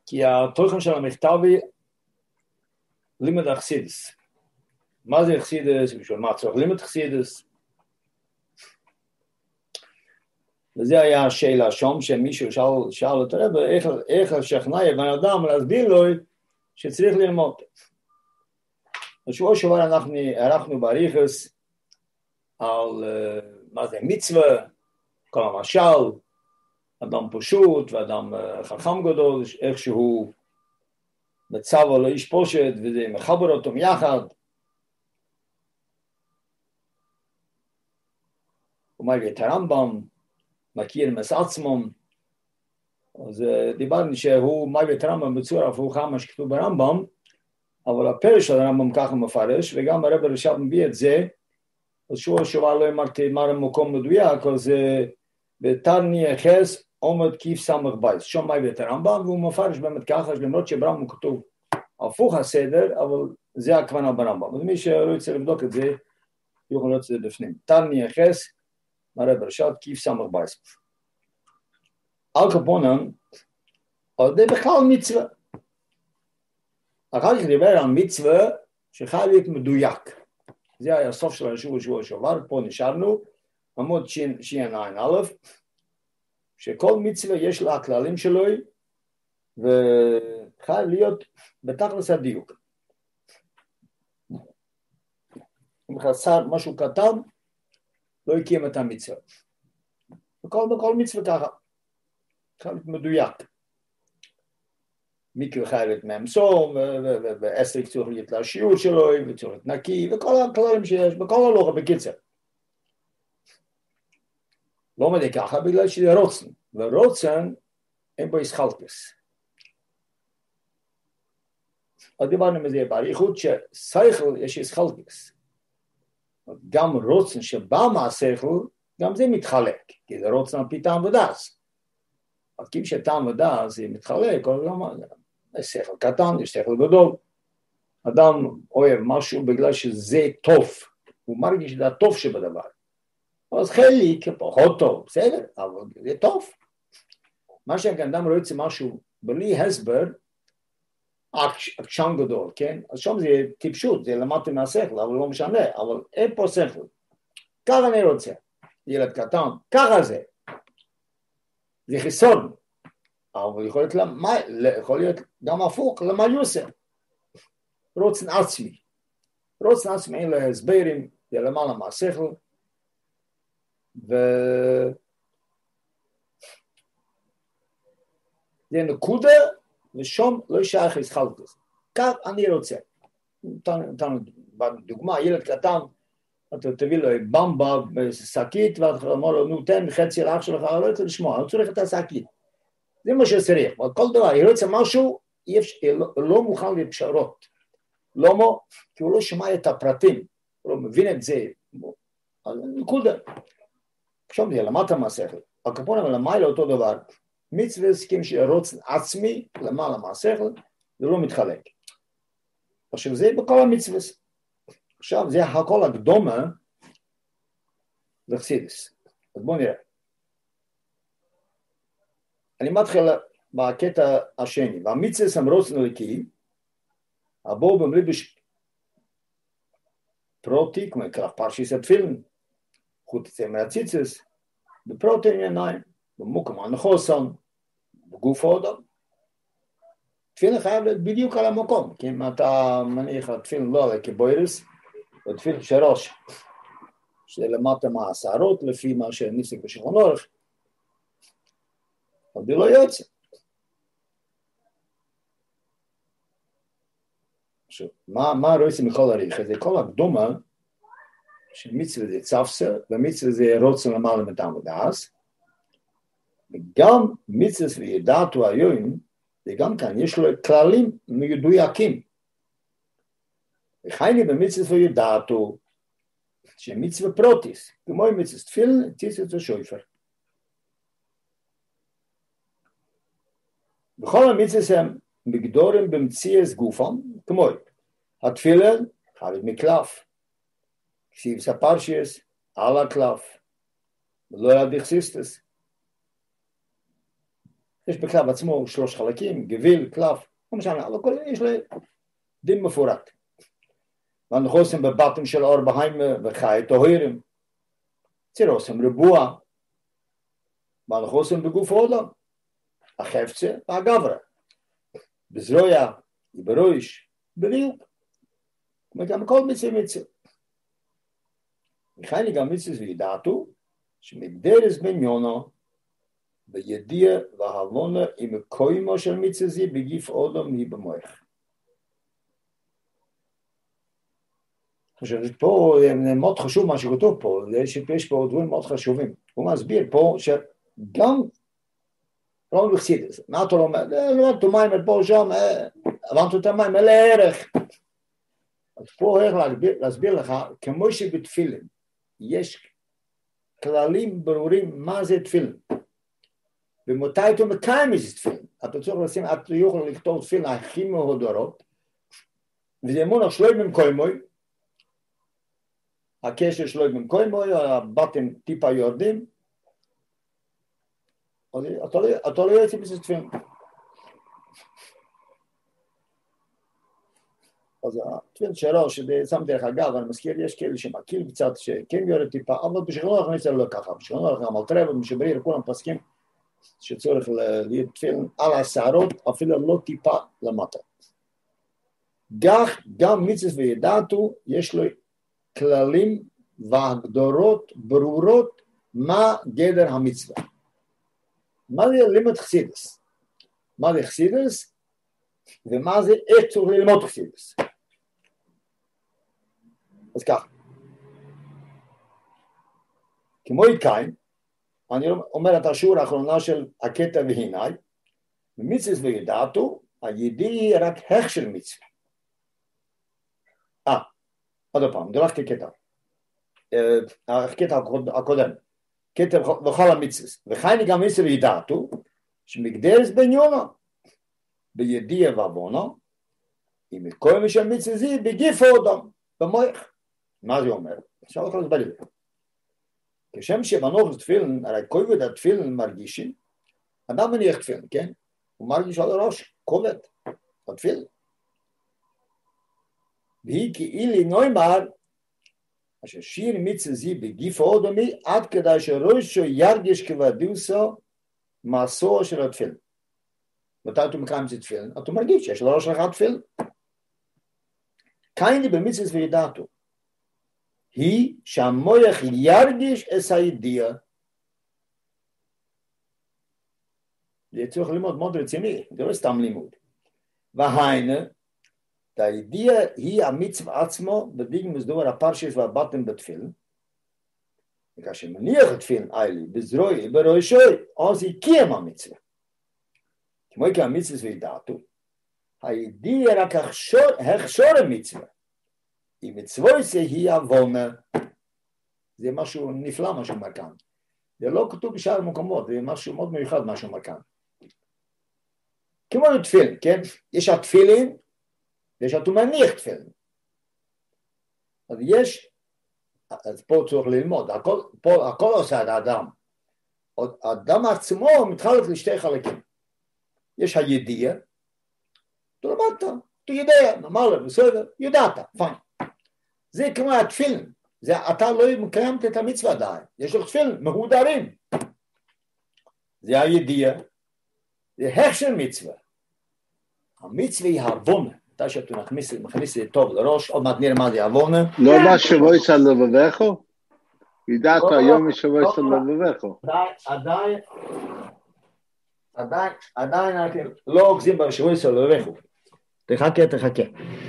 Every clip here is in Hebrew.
כי התוכן של המכתב היא לימוד החסידס. מה זה חסידס? בשביל מה צריך לימוד חסידס? וזה היה השאלה שם, שמישהו שאל את הרב, איך לשכנע בן אדם להסביר לו שצריך ללמוד. בשבוע שעבר אנחנו ערכנו באריכוס על מה זה מצווה, כל המשל, אדם פשוט ואדם חכם גדול, איך שהוא מצווה לאיש פושט וזה מחבר אותם יחד. הוא מביא את הרמב"ם, מכיר מס עצמם, אז דיברנו שהוא מביא את הרמב"ם בצורה הפוכה מה שכתוב ברמב"ם, אבל הפרש של הרמב"ם ככה מפרש, וגם הרב רש"ב מביא את זה, אז שבוע שעבר לא אמרתי מה המקום מדויק, אז בתרני יחס עומד כיף סמך בייס, שם מביא את הרמב"ם, והוא מפרש באמת ככה, למרות שברמב"ם כתוב הפוך הסדר, אבל זה הכוונה ברמב"ם. אז מי שרוצה לבדוק את זה, יוכל לראות את זה בפנים. תרני יחס, הרב רש"ב, כיף סמך בייס. על כפונם, זה בכלל מצווה. אחר כך דיבר על מצווה שחייב להיות מדויק. זה היה הסוף של השבוע שעבר, פה נשארנו, עמוד שע"א, שכל מצווה יש לה הכללים שלו, וחייב להיות בתכלס הדיוק. אם חסר משהו קטן, לא הקים את המצווה. בכל מצווה ככה, חייב להיות מדויק. מקווה חייב להיות מאמסור, ועסק צריך להיות לשיעור שלו, וצריך להיות נקי, וכל הכללים שיש, בכל הלוחה בקיצר. לא מדי ככה, בגלל שזה רוצן, ורוצן אין בו ישחלקס. אז דיברנו מזה באריכות ששכל יש ישחלקס. גם רוצן שבא מהשכל, גם זה מתחלק, כי זה רוצן על פי טעם ודעת. אז כי שטעם ודעת זה מתחלק, יש שכל קטן, יש שכל גדול. אדם אוהב משהו בגלל שזה טוב, הוא מרגיש שזה הטוב שבדבר. אז חלק פחות טוב, בסדר, אבל זה טוב. מה שאדם רוצה משהו בלי הסבר, עקשן גדול, כן? אז שם זה טיפשות, זה למדתי מהשכל, אבל לא משנה, אבל אין פה שכל. ככה אני רוצה, ילד קטן, ככה זה. זה חיסון. אבל יכול להיות גם הפוך, למה יוסר? רוצן עצמי. רוצן עצמי אין לו הסברים, זה למעלה מהשכל, זה נקודה, ושום לא שייך ישחלקס. כך אני רוצה. נתנו דוגמה, ילד קטן, אתה תביא לו במבה בשקית, ואתה אומר לו, נו תן חצי לאח שלך, לא רוצה לשמוע, אני צריך את השקית. זה מה שצריך, אבל כל דבר, היא רוצה משהו, לא מוכן לפשרות. למה? כי הוא לא שמע את הפרטים, הוא לא מבין את זה. אז נקודה. עכשיו זה למדת מהשכל. הכפון אבל למעלה אותו דבר. מצווה הסכים שרוצן עצמי, למעלה מהשכל, זה לא מתחלק. עכשיו זה בכל המצווה. עכשיו זה הכל הקדומה לחסידס. אז בואו נראה. אני מתחיל בקטע השני. והמצווה סמרוצן אלוקי, הבואו במליבש פרוטי, כמו כך פרשיס התפילין, חוט יצא מהציצס, בפרוטי עיניים, במוקם הנחוסן, בגוף האדם. תפילין חייב להיות בדיוק על המקום, כי אם אתה מניח התפילין לא עלי כבוירס, ותפילין שראש, שלמטה מהעשרות, לפי מה שניסק בשכון אורך, אבל זה לא יוצא. עכשיו, מה רואים מכל הריח? זה כל הקדומה, שמצווה זה צפסה, ומצווה זה רוצן למעלה מטעם ודעס, וגם מצווה וידעתו היום, וגם כאן יש לו כללים מדויקים. וחייני במצווה וידעתו, שמצווה פרוטיס, כמו מצווה תפילין, ציצית ושויפר. בכל המצווה הם מגדורים במציאס גופם, כמו התפילין, חייב מקלף, כסיב ספרשיס, על הקלף, ולא ידיך סיסטס. יש בכתב עצמו 3 חלקים, גביל, קלף, לא משנה, אבל יש לי דין מפורט. ואנחנו עושים בבטן של אור בהיימה וחי טהורים, צירוסים ריבוע, ואנחנו עושים בגוף האדם, החפצה והגברה, בזרויה, בראש, בדיוק. וגם כל מצווה. וכן גם מצווה וידעתו, שמגדרס בניונו, בידיע והבונה עם קוימו של מצווה זה בגיף אדם היא במוח. עכשיו, פה מאוד חשוב מה שכתוב פה, יש פה דברים מאוד חשובים. הוא מסביר פה שגם לא בחסידות, מה אתה לא אומר? לא, אתה מים פה שם, הבנת את המים, אלה ערך. אז פה איך להסביר לך, כמו שבתפילין, יש כללים ברורים מה זה תפילין. ומתי אתה מקיים את תפילין. אתה צריך לשים, אתה יכול לכתוב תפילין הכי מהודרות, וזה אמונה שלוי במקוימוי, הקשר שלוי במקוימוי, הבטן טיפה יורדים, אתה לא יוצא בזה תפילין. אז התפילין שלו, ששם דרך אגב, אני מזכיר, יש כאלה שמקיל קצת, שכן יורד טיפה, אבל בשכנו אנחנו נצא לא ככה, בשכנו אנחנו המלטרב, משבריר, כולם פסקים, שצורך להיות תפילין על השערות, אפילו לא טיפה למטה. גם מצווה וידעתו, יש לו כללים והגדרות ברורות, מה גדר המצווה. מה זה לימוד חסידס? מה זה חסידס? ומה זה איך צריך ללמוד חסידס? אז ככה. כמו איתקיים, אני אומר את השיעור האחרונה של הקטע והינאי, ומצווה וידעתו, הידיעה רק הכשר מצווה. עוד פעם, דרכתי קטע. הקטע הקודם. קטע וכל המצווה. וכן גם מצווה וידעתו, שמגדרס בניונו, בידיעה ועוונו, אם כל מי שהמצווה זה בגיף האדם, במוח. מה זה אומר? עכשיו אנחנו נסביר. כשם שבנוח תפילין, הרי כובד התפילין מרגישים, אדם מניח תפילין, כן? הוא מרגיש על הראש, כובד התפילין. והיא כאילו נאמר, אשר שיר מצווה זה בגיף האדמי, עד כדי שראשו ירגיש כבדוסו מעשו של התפילין. מתי אתה מקיים את התפילין? אתה מרגיש שיש לראש לך תפילין. קייני במצווה וידעתו. היא שהמוח ירגיש את הידיעה. זה צריך ללמוד מאוד רציני, זה לא סתם לימוד. והיינה, הידיעה היא המצווה עצמו, בדיוק מסדור הפרשס והבטן בתפילין. וכאשר מניח התפילין איילי, בזרועי, בראשוי, אז היא קיים המצווה. כמו כי המצווה וידעתו, הידיעה רק הכשור המצווה. היא מצווה היא עוונה. זה משהו נפלא מה שאומר כאן. זה לא כתוב בשאר המקומות, זה משהו מאוד מיוחד מה שאומר כאן. כמו תפילין, כן? יש התפילין, ויש אתה מניח תפילין. אז יש, אז פה צריך ללמוד, הכל עושה את האדם. האדם עצמו מתחלק לשתי חלקים. יש הידיעה, אתה למדת, אתה יודע, נאמר לו, בסדר, ידעת, פיין. זה כמו התפילין, אתה לא מקיימת את המצווה עדיין, יש לך תפילין, מהודרים. זה הידיעה, זה הכשר מצווה. המצווה היא הבונה, אתה שאתה מכניס את זה טוב לראש, עוד מעט נראה מה זה הבונה. לא מה שבוי של לבבכו? ידעת היום משבוי של לבבכו. עדיין לא עוקזים בשבוי של לבבכו. תחכה.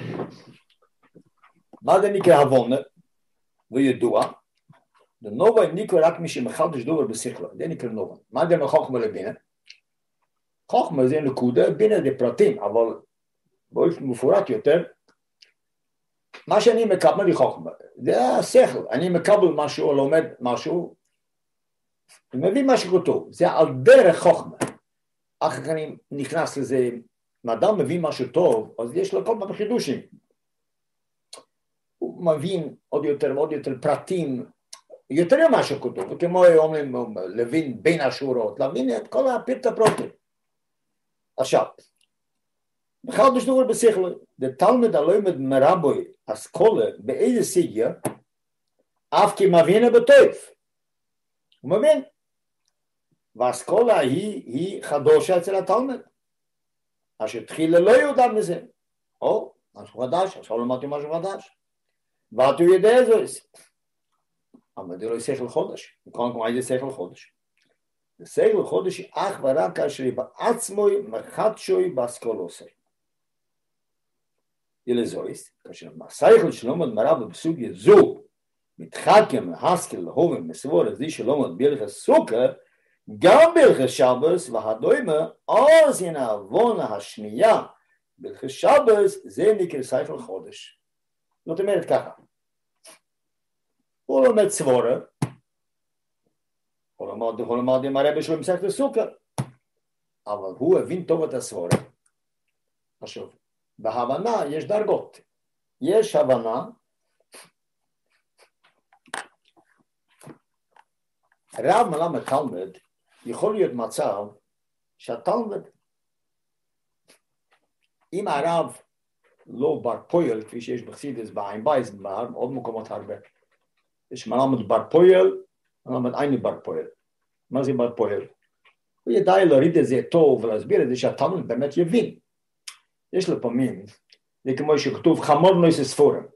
מה זה נקרא הבונה? וידוע, נובה נקרא רק מי שמחדש דבר בשכלו, זה נקרא נובה. מה זה חוכמה לבינה? חוכמה זה נקודה, בינה זה פרטים, אבל באופן מפורט יותר, מה שאני מקבל לי חוכמה, זה השכל, אני מקבל משהו, לומד משהו, ומביא משהו כתוב, זה על דרך חוכמה. אחר כך אני נכנס לזה, אם אדם מביא משהו טוב, אז יש לו כל פעם חידושים. הוא מבין עוד יותר פרטים, יותר משהו כתוב, כמו אומרים, להבין בין השורות, להבין את כל הפרט הפרוטים. עכשיו, בכלל בשדור בשכל, תלמיד הלומד מרבוי אסכולה באיזה סיגיה, אף כי מבינה בטוב. הוא מבין. והאסכולה היא חדושה אצל התלמיד. אשר תחילה לא יודע מזה. או, משהו חדש, עכשיו למדתי משהו חדש. ואתה יודע זה. אבל זה לא שכל חודש. קודם כל, מה זה שכל חודש? זה שכל חודש אך ורק כאשר בעצמוי מחדשוי באסכולה עושה. ילזויס, כאשר השכל שלומד מרב בסוגיה זו, מתחכם להשכיל להובים מסבור את זה שלומד בהלכות סוכה, גם בהלכות שבס והדוימה, אז הנה העוונה השנייה בהלכות שבס, זה נקרא שכל חודש. זאת אומרת ככה, הוא לומד סבורה, הוא למד עם הרבי שלו במסכת סוכה, אבל הוא הבין טוב את הסבורה. עכשיו, בהבנה יש דרגות. יש הבנה, רב מלמד תלמיד, יכול להיות מצב שהתלמיד, אם הרב לא בר פועל, כפי שיש בחסידות בעין בייס, בעוד מקומות הרבה, יש מלמד בר פועל, מלמד אין בר פועל. מה זה בר פועל? הוא ידע להוריד את זה טוב ולהסביר את זה שהתלמיד באמת יבין. יש לפעמים, זה כמו שכתוב חמור נויס ספורם.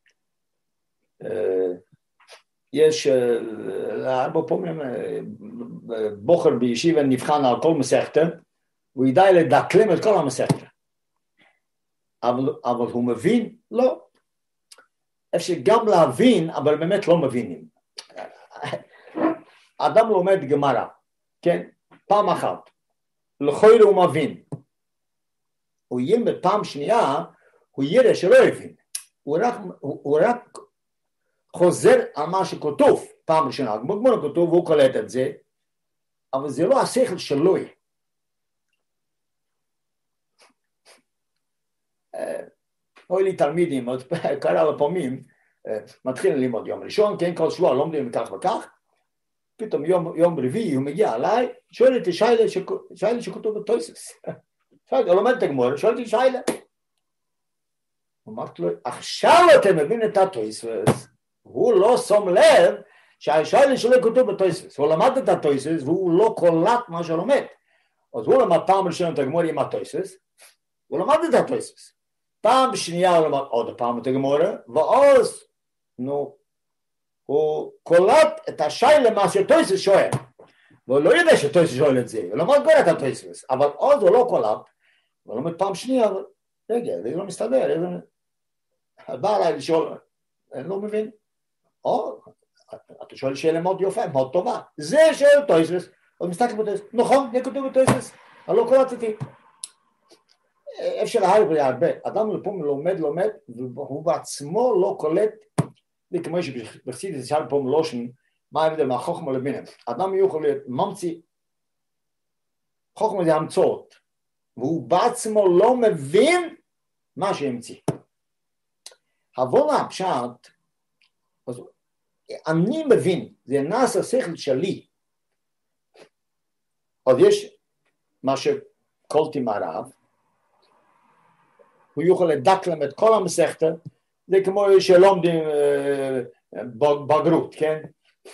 יש הרבה פעמים בוחר בישיבה נבחן על כל מסכתה, הוא ידע לדקלם את כל המסכתה. אבל הוא מבין? לא. אפשר גם להבין, אבל באמת לא מבינים. אדם לומד גמרא, כן? פעם אחת. לכאורה הוא מבין. הוא ילמד פעם שנייה, הוא יראה שלא הבין. הוא רק חוזר על מה שכתוב פעם ראשונה. בגמרא כתוב והוא קולט את זה, אבל זה לא השכל שלו. אוי לי תלמידים, קרה לפעמים, מתחילים ללמוד יום ראשון, כן, כל שבוע לומדים כך וכך, פתאום יום רביעי הוא מגיע אליי, שואל את שיילה שכתוב בתויסס. הוא לומד את הגמרא, שואל אותי שיילה. אמרתי לו, עכשיו אתה מבין את התויסס, הוא לא שם לב שהשיילה שלו כתוב בתויסס. הוא למד את התויסס והוא לא קולט מה שהוא לומד. אז הוא למד פעם ראשונה את הגמרא עם התויסס, הוא למד את התויסס. פעם שנייה הוא למד עוד פעם את הגמרא, ואז, הוא קולט את השיילה מה שתויסס שואל. והוא לא יודע שתויסס שואל את זה, הוא למד כבר את התויסס, אבל אז הוא לא קולט, הוא למד פעם שנייה, רגע, זה לא מסתדר, בא עליי לשאול, אני לא מבין. או, אתה שואל שאלה מאוד יפה, מאוד טובה, זה שואל תויסס, הוא מסתכל בתויסס, נכון, זה כתוב בתויסס, אני לא קולטתי. אפשר להרבה הרבה, אדם לפעמים לומד, והוא בעצמו לא קולט, כמו שבחסידות שאל פה מלושן, מה ההבדל מהחוכמה לבינה? אדם יכול להיות ממציא, חוכמה זה המצאות, והוא בעצמו לא מבין מה שהמציא. הבונה הפשט, אני מבין, זה נעשה שכל שלי, עוד יש מה שקולתי מהרב, הוא יוכל לדקלם את כל המסכתה, זה כמו שלומדים בגרות, כן?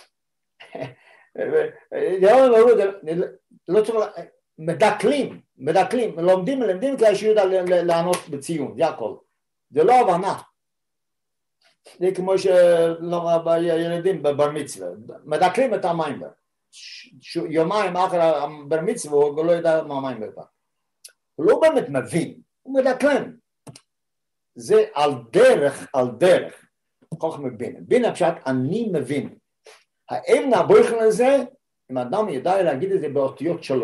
לא צריך, מדקלים, לומדים כדי שיודע לענות בציון, זה הכל. זה לא הבנה. זה כמו שילדים בבר מצווה, מדקלים את המים. יומיים אחרי הבר מצווה הוא לא יודע מה המים בבר. הוא לא באמת מבין, הוא מדקלם. זה על דרך, חוכמה בינה. בינה פשט, אני מבין. האם נבויכן לזה, אם אדם ידע להגיד את זה באותיות שלו.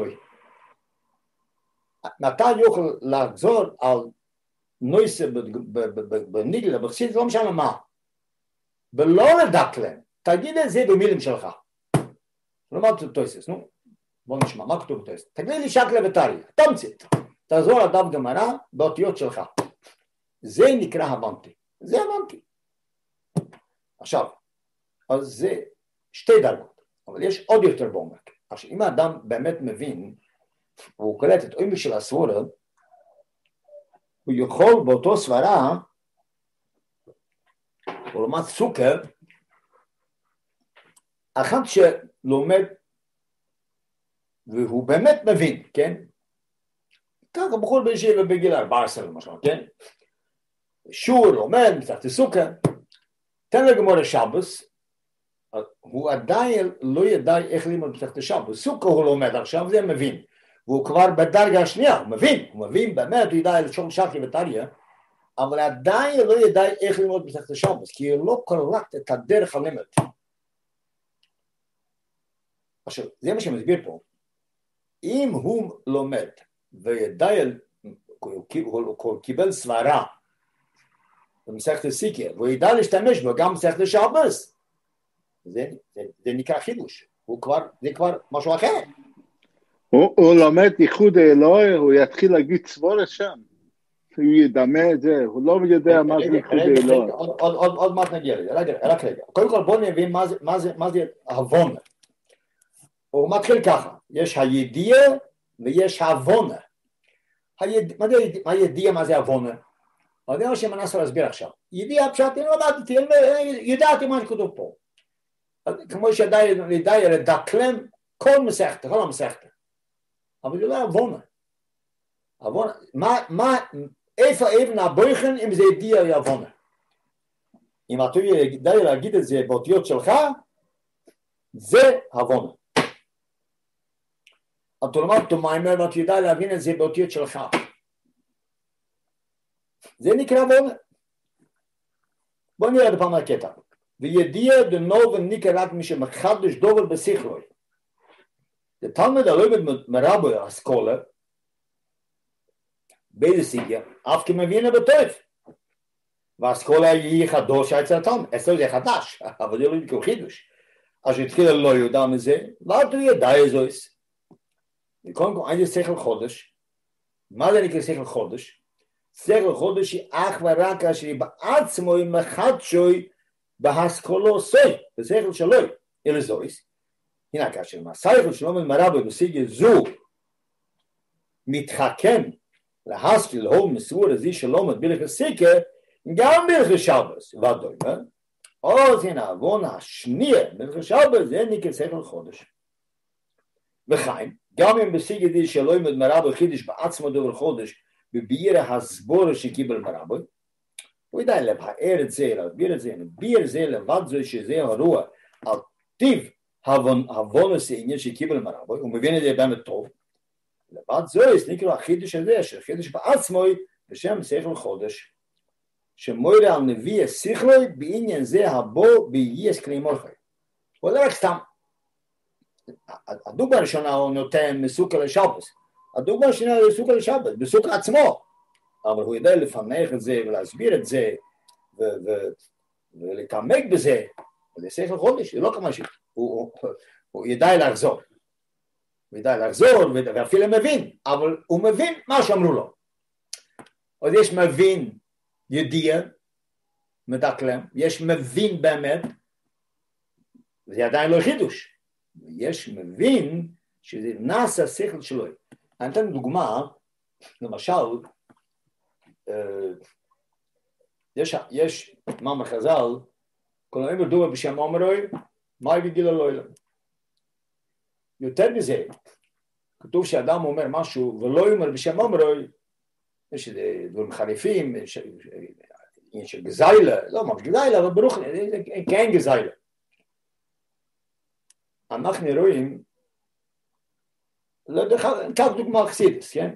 מתי יוכל לחזור על נויסה בניגלה, בחסידות, לא משנה מה. ולא לדקלם, תגיד את זה במילים שלך. לא מה כתוב תויסס, נו. בוא נשמע, מה כתוב תויסס? תגיד לי שקלה וטריה, תמצית. תעזור לדף גמרא באותיות שלך. זה נקרא הבנתי. זה הבנתי. עכשיו, אז זה שתי דרגות, אבל יש עוד יותר בעומק. עכשיו, אם האדם באמת מבין, והוא קולט את עומק של הסבורה, הוא יכול באותו סברה, ולעומת סוכר, אחד שלומד, והוא באמת מבין, כן? ככה בחור בישיבה בגיל 14 למשל, כן? שור לומד, מתחת לסוכר, תן לגמור לשבוס, הוא עדיין לא ידע איך ללמוד מתחת לשבוס, סוכר הוא לומד עכשיו, זה מבין, והוא כבר בדרגה השנייה, הוא מבין באמת, הוא ידע לשאול שחי וטריה, אבל עדיין לא ידע איך ללמוד מתחת לשבוס, כי הוא לא קולט את הדרך הלימוד. עכשיו, זה מה שמסביר פה, אם הוא לומד וידע, הוא קיבל סברה במסכת סיקר, והוא ידע להשתמש בו גם במסכת שבוס, זה נקרא חידוש, זה כבר משהו אחר. הוא לומד ייחוד אלוהי, הוא יתחיל להגיד סבורה שם, הוא ידמה את זה, הוא לא יודע מה זה ייחוד אלוהי. עוד מעט נגיע לזה, רק רגע. קודם כל בוא נבין מה זה הבונה. הוא מתחיל ככה, יש הידיעה ויש הבונה. מה ידיעה, מה זה הבונה? זה מה שמנסה להסביר עכשיו. ידיעה פשוט, אני לא ידעתי מה שכתוב פה. כמו שידעי לדקלם כל המסכת. אבל זה לא הבונה. איפה אבן הבויכן אם זה ידיעה או הבונה? אם אתה ידעי להגיד את זה באותיות שלך, זה הבונה. אתה לומד אותו מיימר ואתה יודע להבין את זה באותיות שלך. זה נקרא הבונה. בוא נראה את פעם הקטע. וידיע דנוב נקרא רק מי שמחדש דובר בשיחלוי. זה תלמיד הלומד מרבו האסכולה, באיזה סיגיה, אף כמבינה בטוב. והאסכולה היא חדוש אצל התלמיד. אצלו זה חדש, אבל זה לא נקרא חידוש. אז התחיל לא יודע מזה, ואתה ידע איזו יש. קודם כל, אין זה שכל חודש. מה זה נקרא שכל חודש? שכל חודש היא אך ורק כאשר היא בעצמו היא מחדשוי בהשכלו סוי, בשכל שלו, אלא זויס. הנה, כאשר מהשכל שלו מרבו בסיגיה זו מתחכם להשכיל להוב מסור הזה שלו מבילך הסיקה, גם בילך שבוס, ודוי, אז הנה, עוון השנייה, בילך שבוס, זה נקרא שכל חודש. וחיים, גם אם בסיגיה די שלו מרבו חידש בעצמו דבר חודש, בביר הסבור שקיבל מרבו, הוא ידע לבאר את זה, להסביר את זה, לביר זה לבד זה שזה הרוע, על טיב הבונוס העניין שקיבל מרבו, הוא מבין את זה באמת טוב, לבד זה נקרא החידש הזה, שחידש בעצמו בשם שכל חודש, שמוירה על נביא השיחלוי בעניין זה הבו בייס כלי מורחי. הוא לא רק סתם, הדוגמה הראשונה הוא נותן מסוכר לשבוס, הדוגמה השנייה הוא מסוכר לשבוס, בסוכר עצמו, אבל הוא ידע לפנח את זה ולהסביר את זה ולהתעמק בזה, וזה שכל חודש, זה לא כמה הוא ידע לחזור. הוא ידע לחזור ואפילו מבין, אבל הוא מבין מה שאמרו לו. אז יש מבין ידיע, מדקלם, יש מבין באמת, וזה עדיין לא חידוש. יש מבין שזה נעשה שכל שלו. אני אתן דוגמה, למשל, יש מאמר חז"ל, כל היום מדובר בשם אומרוי, מהי בגיל הלוילה. יותר מזה, כתוב שאדם אומר משהו ולא אומר בשם אומרוי, יש דברים חריפים, יש של גזיילה, לא ממש גזיילה, אבל ברוך, כן גזיילה. אנחנו רואים, כך דוגמה חסידס, כן?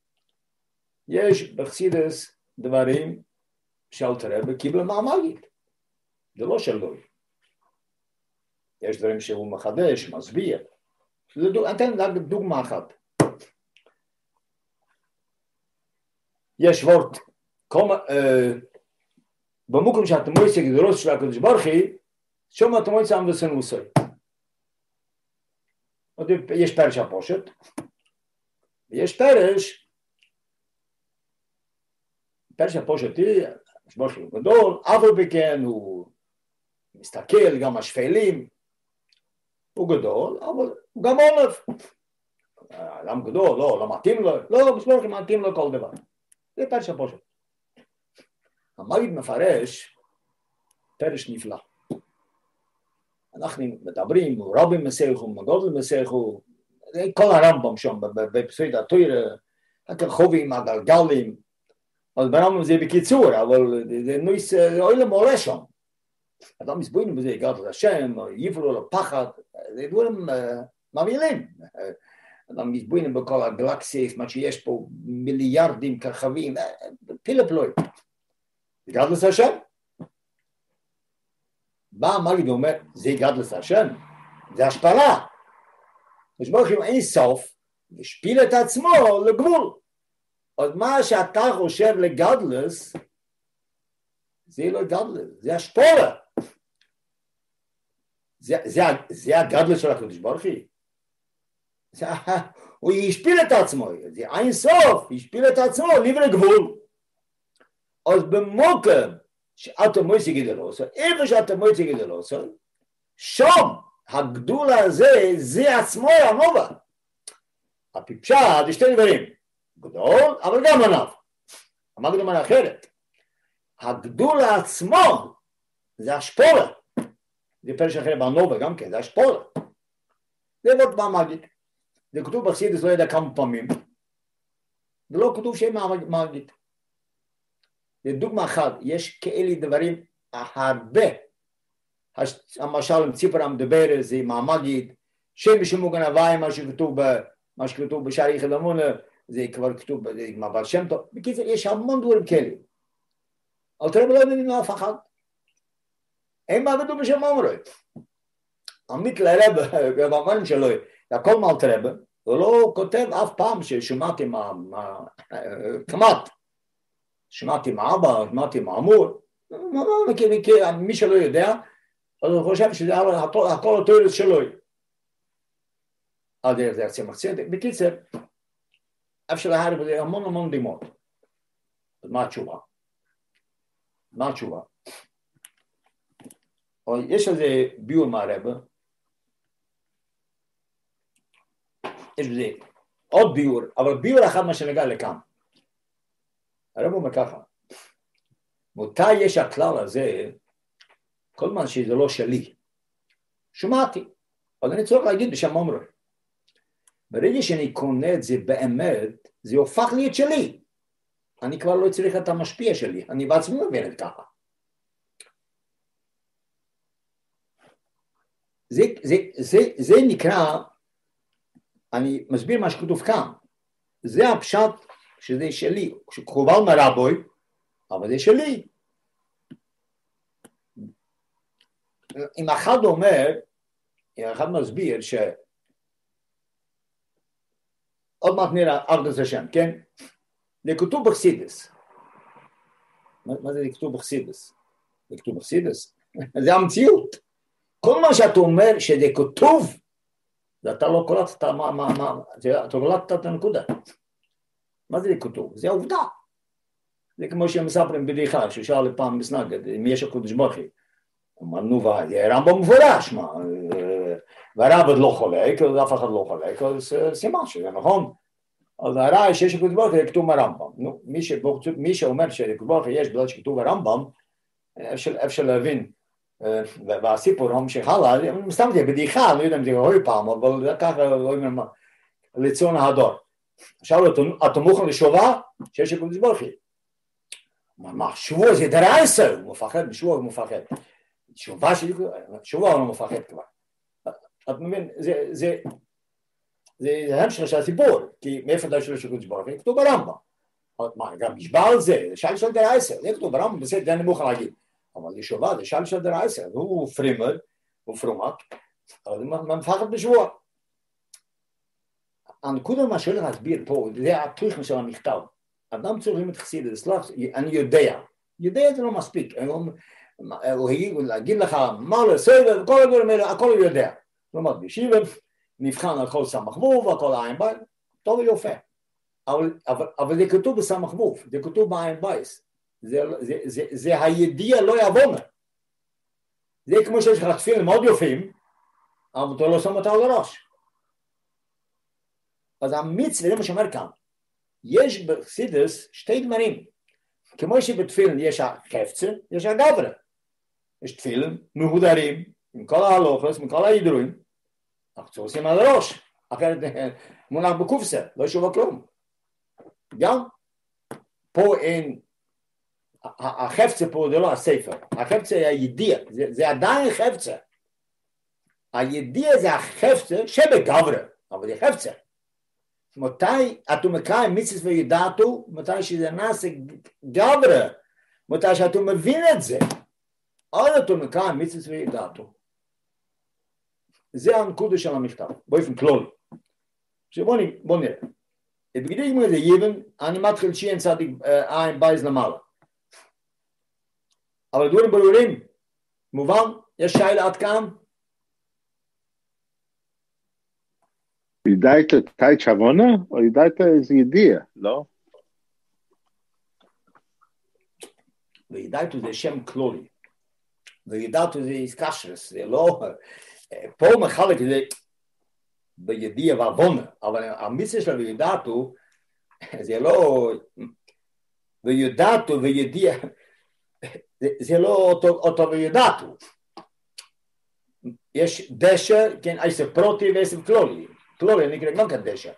יש בחסידס דברים שאלתר רבי קיבל מהמגיד, זה לא שלו. יש דברים שהוא מחדש, מסביר. אתן רק דוגמה אחת. יש וורט, במוקם שאתה מויסק דרוס של הקדוש ברוך הוא, שום אתה מויסק וסנוסוי. יש פרש הפושט, ויש פרש הפושט היא, ברוך הוא גדול, אבל בכן הוא מסתכל, גם השפלים, הוא גדול, אבל הוא גם עולב. אדם גדול, לא מתאים לו, לא, בשביל מתאים לו כל דבר. זה פרש הפושט. המגיד מפרש פרש נפלא. אנחנו מדברים, רבים מסייכו, מגודל מסייכו, כל הרמב"ם שם, בפסוית התוירה, הכרחובים, הגלגלים, אבל ברמב"ם זה בקיצור, אבל זה נויס, אוי למורה שם. אדם מסבורים בזה, הגעת לשם, יפלו לו פחד, זה דברים מבהילים. אדם מסבורים בכל הגלקסיות, מה שיש פה מיליארדים כרחבים, פילפלוי. הגעת לשם? בא המגיד ואומר, זה גדלת השם, זה השפלה. משברוך אם אין סוף, השפיל את עצמו לגבול. אז מה שאתה חושב לגדלס, זה לא גדלס, זה השפלה. זה הגדלס של הקדוש ברוך הוא. הוא השפיל את עצמו, זה אין סוף, השפיל את עצמו, לבני גבול. אז במוקם, שאתה מויצי גדלוסו, איפה שאתה מויצי גדלוסו, שם הגדול הזה, זה עצמו הנובה. הפיפשט, זה שתי דברים, גדול, אבל גם ענב. אמרתי למה אחרת. הגדול עצמו, זה השפולה. זה פרש אחר בנובה גם כן, זה השפולה. זה לא דבר מגיד. זה כתוב בחסידות, לא יודע כמה פעמים. זה לא כתוב שאין מגיד. לדוגמה אחת, יש כאלה דברים הרבה, למשל עם ציפור המדבר, זה מהמגיד, שם בשמו גנבי, מה שכתוב בשער יחד המונה, זה כבר כתוב במעבר שם טוב, בקיצור, יש המון דברים כאלה. אבל תראה, לא יודעים לאף אחד. הם מעבדו בשם אומרות. עמית לרב, במאמרים שלו, הכל מעל תרבה, הוא לא כותב אף פעם ששמעתי כמעט. שמעתי מאבא, שמעתי מאמור, מי שלא יודע, אז הוא חושב שזה הכל התיאוריות שלו. על דרך זה הצמח צדק. בקיצר, אפשר להעריך בזה המון דימות. אז מה התשובה? יש איזה ביור מהרבא, יש בזה עוד ביור, אבל ביור אחד מה שנגע לכאן. הרב אומר ככה, מתי יש הכלל הזה, כל מה שזה לא שלי, שמעתי, אבל אני צריך להגיד בשם אומרו, ברגע שאני קונה את זה באמת, זה הופך להיות שלי, אני כבר לא צריך את המשפיע שלי, אני בעצמי מבין את ככה. זה נקרא, אני מסביר מה שכתוב כאן, זה הפשט, שזה שלי, שקובל מרבוי, אבל זה שלי. אם אחד אומר, אם אחד מסביר עוד מעט נראה ארדס השם, כן? זה כתוב בחסידס. מה זה כתוב בחסידס? זה כתוב בחסידס? זה המציאות. כל מה שאתה אומר שזה כתוב, אתה לא קולט אתה קולט את הנקודה. מה זה כתוב? זה העובדה. זה כמו שהם מספרים בדיחה, ששאל פעם מסנגד, אם יש הקודש ברוך הוא. אמרנו, זה רמב"ם מפורש, מה? והרב לא חולק, אף אחד לא חולק, אז סימן שזה נכון. אז הרעי שיש הקודש ברוך הוא, זה כתוב מהרמב"ם. נו, מי שאומר שהקודש ברוך הוא יש בגלל שכתוב הרמב"ם, אפשר להבין, והסיפור ממשיך הלאה, מסתם זה בדיחה, אני לא יודע אם זה רואה פעם, אבל ככה רואים לציון הדור. שאלו אותו, אתה מוכן לשובה? שיש הקודש ברוך הוא. מה, שבוע זה דרייסה, הוא מפחד, בשבוע הוא מפחד. שובה הוא לא מפחד כבר. את מבין, זה המשך של הסיפור, כי מאיפה אתה שיש הקודש ברוך הוא? כתוב ברמב"ם. מה, גם נשבע על זה שאל של דרייסה, זה כתוב ברמב"ם, בסדר, זה אני מוכן להגיד. אבל לשובה זה שאל של דרייסה, הוא פרימר, הוא פרומק, אבל הוא מפחד בשבוע. הנקודה מה שהולך להסביר פה, זה התוכן של המכתב. אדם צריכים את חסידות, אני יודע זה לא מספיק, הוא להגיד לך מה לסדר, כל הדברים האלה, הכל הוא יודע. כלומר, בישיבה, נבחן על כל סמך ווב, על כל העין בית, טוב ויופי. אבל זה כתוב בסמך ווב, זה כתוב בעין בייס. זה הידיע לא יבוא. זה כמו שיש לך תפילים מאוד יופים, אבל אתה לא שם אותה על הראש. אז המצווה, זה מה שאומר כאן, יש בחסידות שתי דברים, כמו שבתפילין יש החפצה, יש הגברה, יש תפילין מהודרים, עם כל ההלוכות, עם כל ההידורים, אנחנו עושים על הראש, אחרת מונח בקופסה, לא שובה כלום. גם פה אין, החפצה פה זה לא הספר, החפצה היא הידיעה, זה עדיין חפצה. הידיעה זה החפצה שבגברה, אבל זה חפצה. מתי אתה מקיים מצוות וידעתו, מתי שזה נעשה גברה, מתי שאתה מבין את זה, אז אתה מקיים מצוות וידעתו. זה הנקודה של המכתב, באופן כללי. עכשיו בוא נראה. בגלל זה יבן, אני מתחיל שיין צדיק עין בייז למעלה. אבל דברים ברורים, מובן, יש שאלה עד כאן? ידעת תאית שבונה, או ידעת איזה ידיעה, לא? וידעת זה שם כללי. וידעת זה איסקשרס, זה לא... פה מחלק זה בידיעה ועוונה, אבל המצווה של וידעתו, זה לא... וידעתו וידיעה, זה לא אותו וידעתו. יש דשא, כן, עשב פרוטי ועשב כלולי. כלולי נקרא גם כדשא.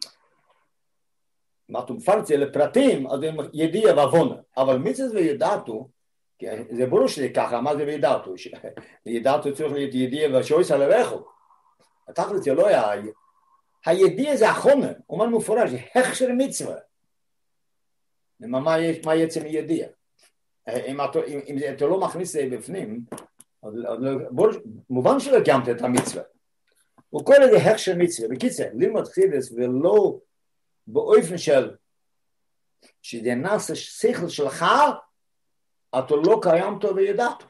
אם אתה מפרט את זה לפרטים, אז זה ידיעה ועוונה. אבל מצווה וידעתו, זה ברור שזה ככה, מה זה וידעתו? וידעתו צריך להיות ידיעה ושויס על הרכו. התכלית זה לא היה... הידיעה זה החומר, אומר מפורש, זה הכשר מצווה. מה יצא מידיעה? אם אתה לא מכניס את זה בפנים, מובן שלא קיימת את המצווה. הוא קורא לזה הכשר מצווה. בקיצר, ללמוד חסידות ולא באופן של שזה נעשה שכל שלך, אתה לא קיימת וידעת.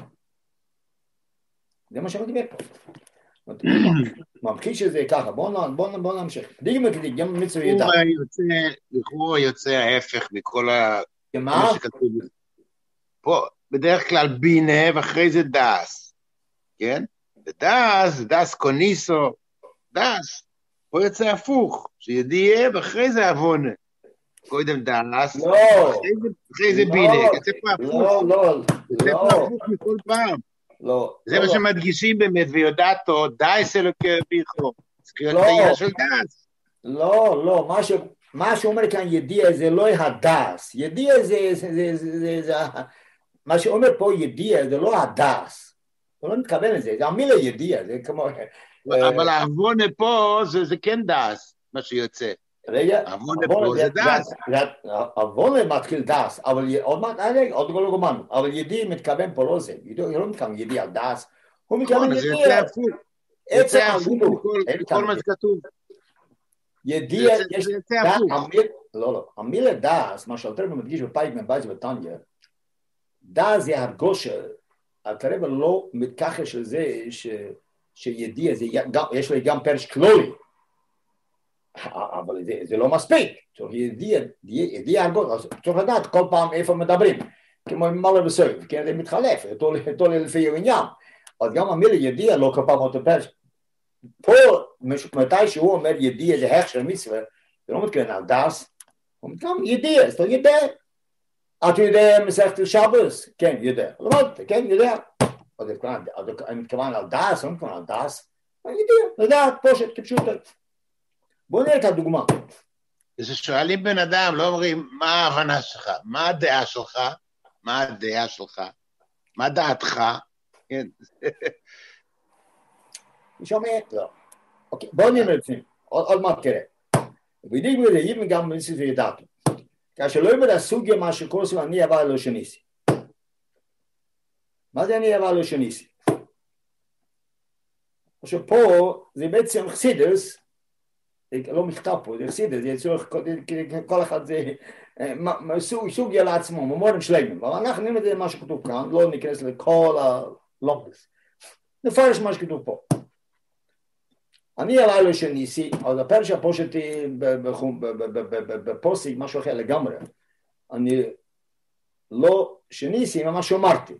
זה מה שאני מדבר פה. ממחיש שזה ככה, בוא נמשיך. גם מצווה ידעת. לכאורה יוצא ההפך מכל מה? פה בדרך כלל בינה ואחרי זה דאס, כן? דאס קוניסו, דאס. פה יוצא הפוך, שידיעה ואחרי זה אבונה. קודם דאס, אחרי זה בינה. יוצא פה הפוך. יוצא פה הפוך מכל פעם. זה מה שמדגישים באמת, ויודעתו, דאס אלוקי ביכו. זכויות תהיה של דאס. לא, מה שאומר כאן ידיעה זה לא הדאס. ידיעה זה... מה שאומר פה ידיעה זה לא הדאס. הוא לא מתכוון לזה, זה המילה ידיעה, זה כמו... אבל האבונה פה זה כן דאס, מה שיוצא. רגע, האבונה פה זה דאס. האבונה מתחיל דאס, אבל עוד לא גומרנו, אבל ידיעה מתכוון פה לא זה, הוא לא מתכוון ידיעה על דאס, הוא מתכוון ידיעה. יוצא הפוך מכל מה שכתוב. ידיעה, לא, המילה דאס, מה שאלתר מדגיש בפייק מבייז בתניא, דאס זה הרגושה, אלתר לא מתכחש לזה שידיעה, יש לי גם פרש כלולי, אבל זה לא מספיק, ידיעה הרגושה, צריך לדעת כל פעם איפה מדברים, כמו עם מלא בסוף, כי זה מתחלף, אותו לפי עניין, אז גם המילה ידיעה לא כל פעם אותו פרש, פה, מתי שהוא אומר ידיעה זה הכשר מצווה, זה לא מתכוון על דאס, הוא מתכוון ידיעה, אז אתה יודע. אתה יודע מסכת שבס? כן, יודע. כן, יודע. אז אני מתכוון על דאס, אני מתכוון על דאס, אני יודע, לדעת, פושט, כפשוט. בואו נראה את הדוגמה. זה שואלים בן אדם, לא אומרים, מה ההבנה שלך? מה הדעה שלך? מה הדעה שלך? מה דעתך? כן. שומע? לא. אוקיי, בואו נראה לפני. עוד מעט תראה. בדיוק בזה, יבן גם מצוות וידעתו. כאשר לא יבד הסוגיה מה שקוראים אני אבל לא שניסי. מה זה אני אבל לא שניסי? עכשיו פה זה בעצם חסידוס, לא מכתב פה, זה חסידוס, זה צורך, כל אחד זה סוגיה לעצמו, ממורים שלמים, אבל אנחנו נראה את זה מה שכתוב כאן, לא ניכנס לכל הלומדס. נפרש מה שכתוב פה. אני הלילה שניסי, אז הפרש הפושטי בפוסק, משהו אחר לגמרי. אני לא שניסי, ממש אמרתי.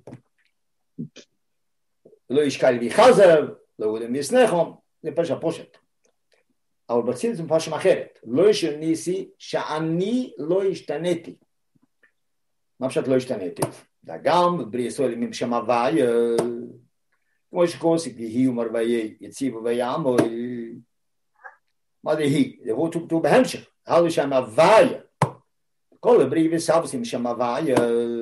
לא ישקל בי חזר, לא יודעים יסנחום, זה פרש הפושט. אבל בחסידות זה מפרשים אחרת. לא ישניסי שאני לא השתניתי. מה פשוט לא השתניתי? זה גם בבריאה ישראל עם שם הוויה, כמו שקורסי, היא אומר ויהי, יציב ויעמוד, מה זה היא? זה הוא בהמשך, הלו שם הוויה. כל הבריאה וסבס עם שם הוויה.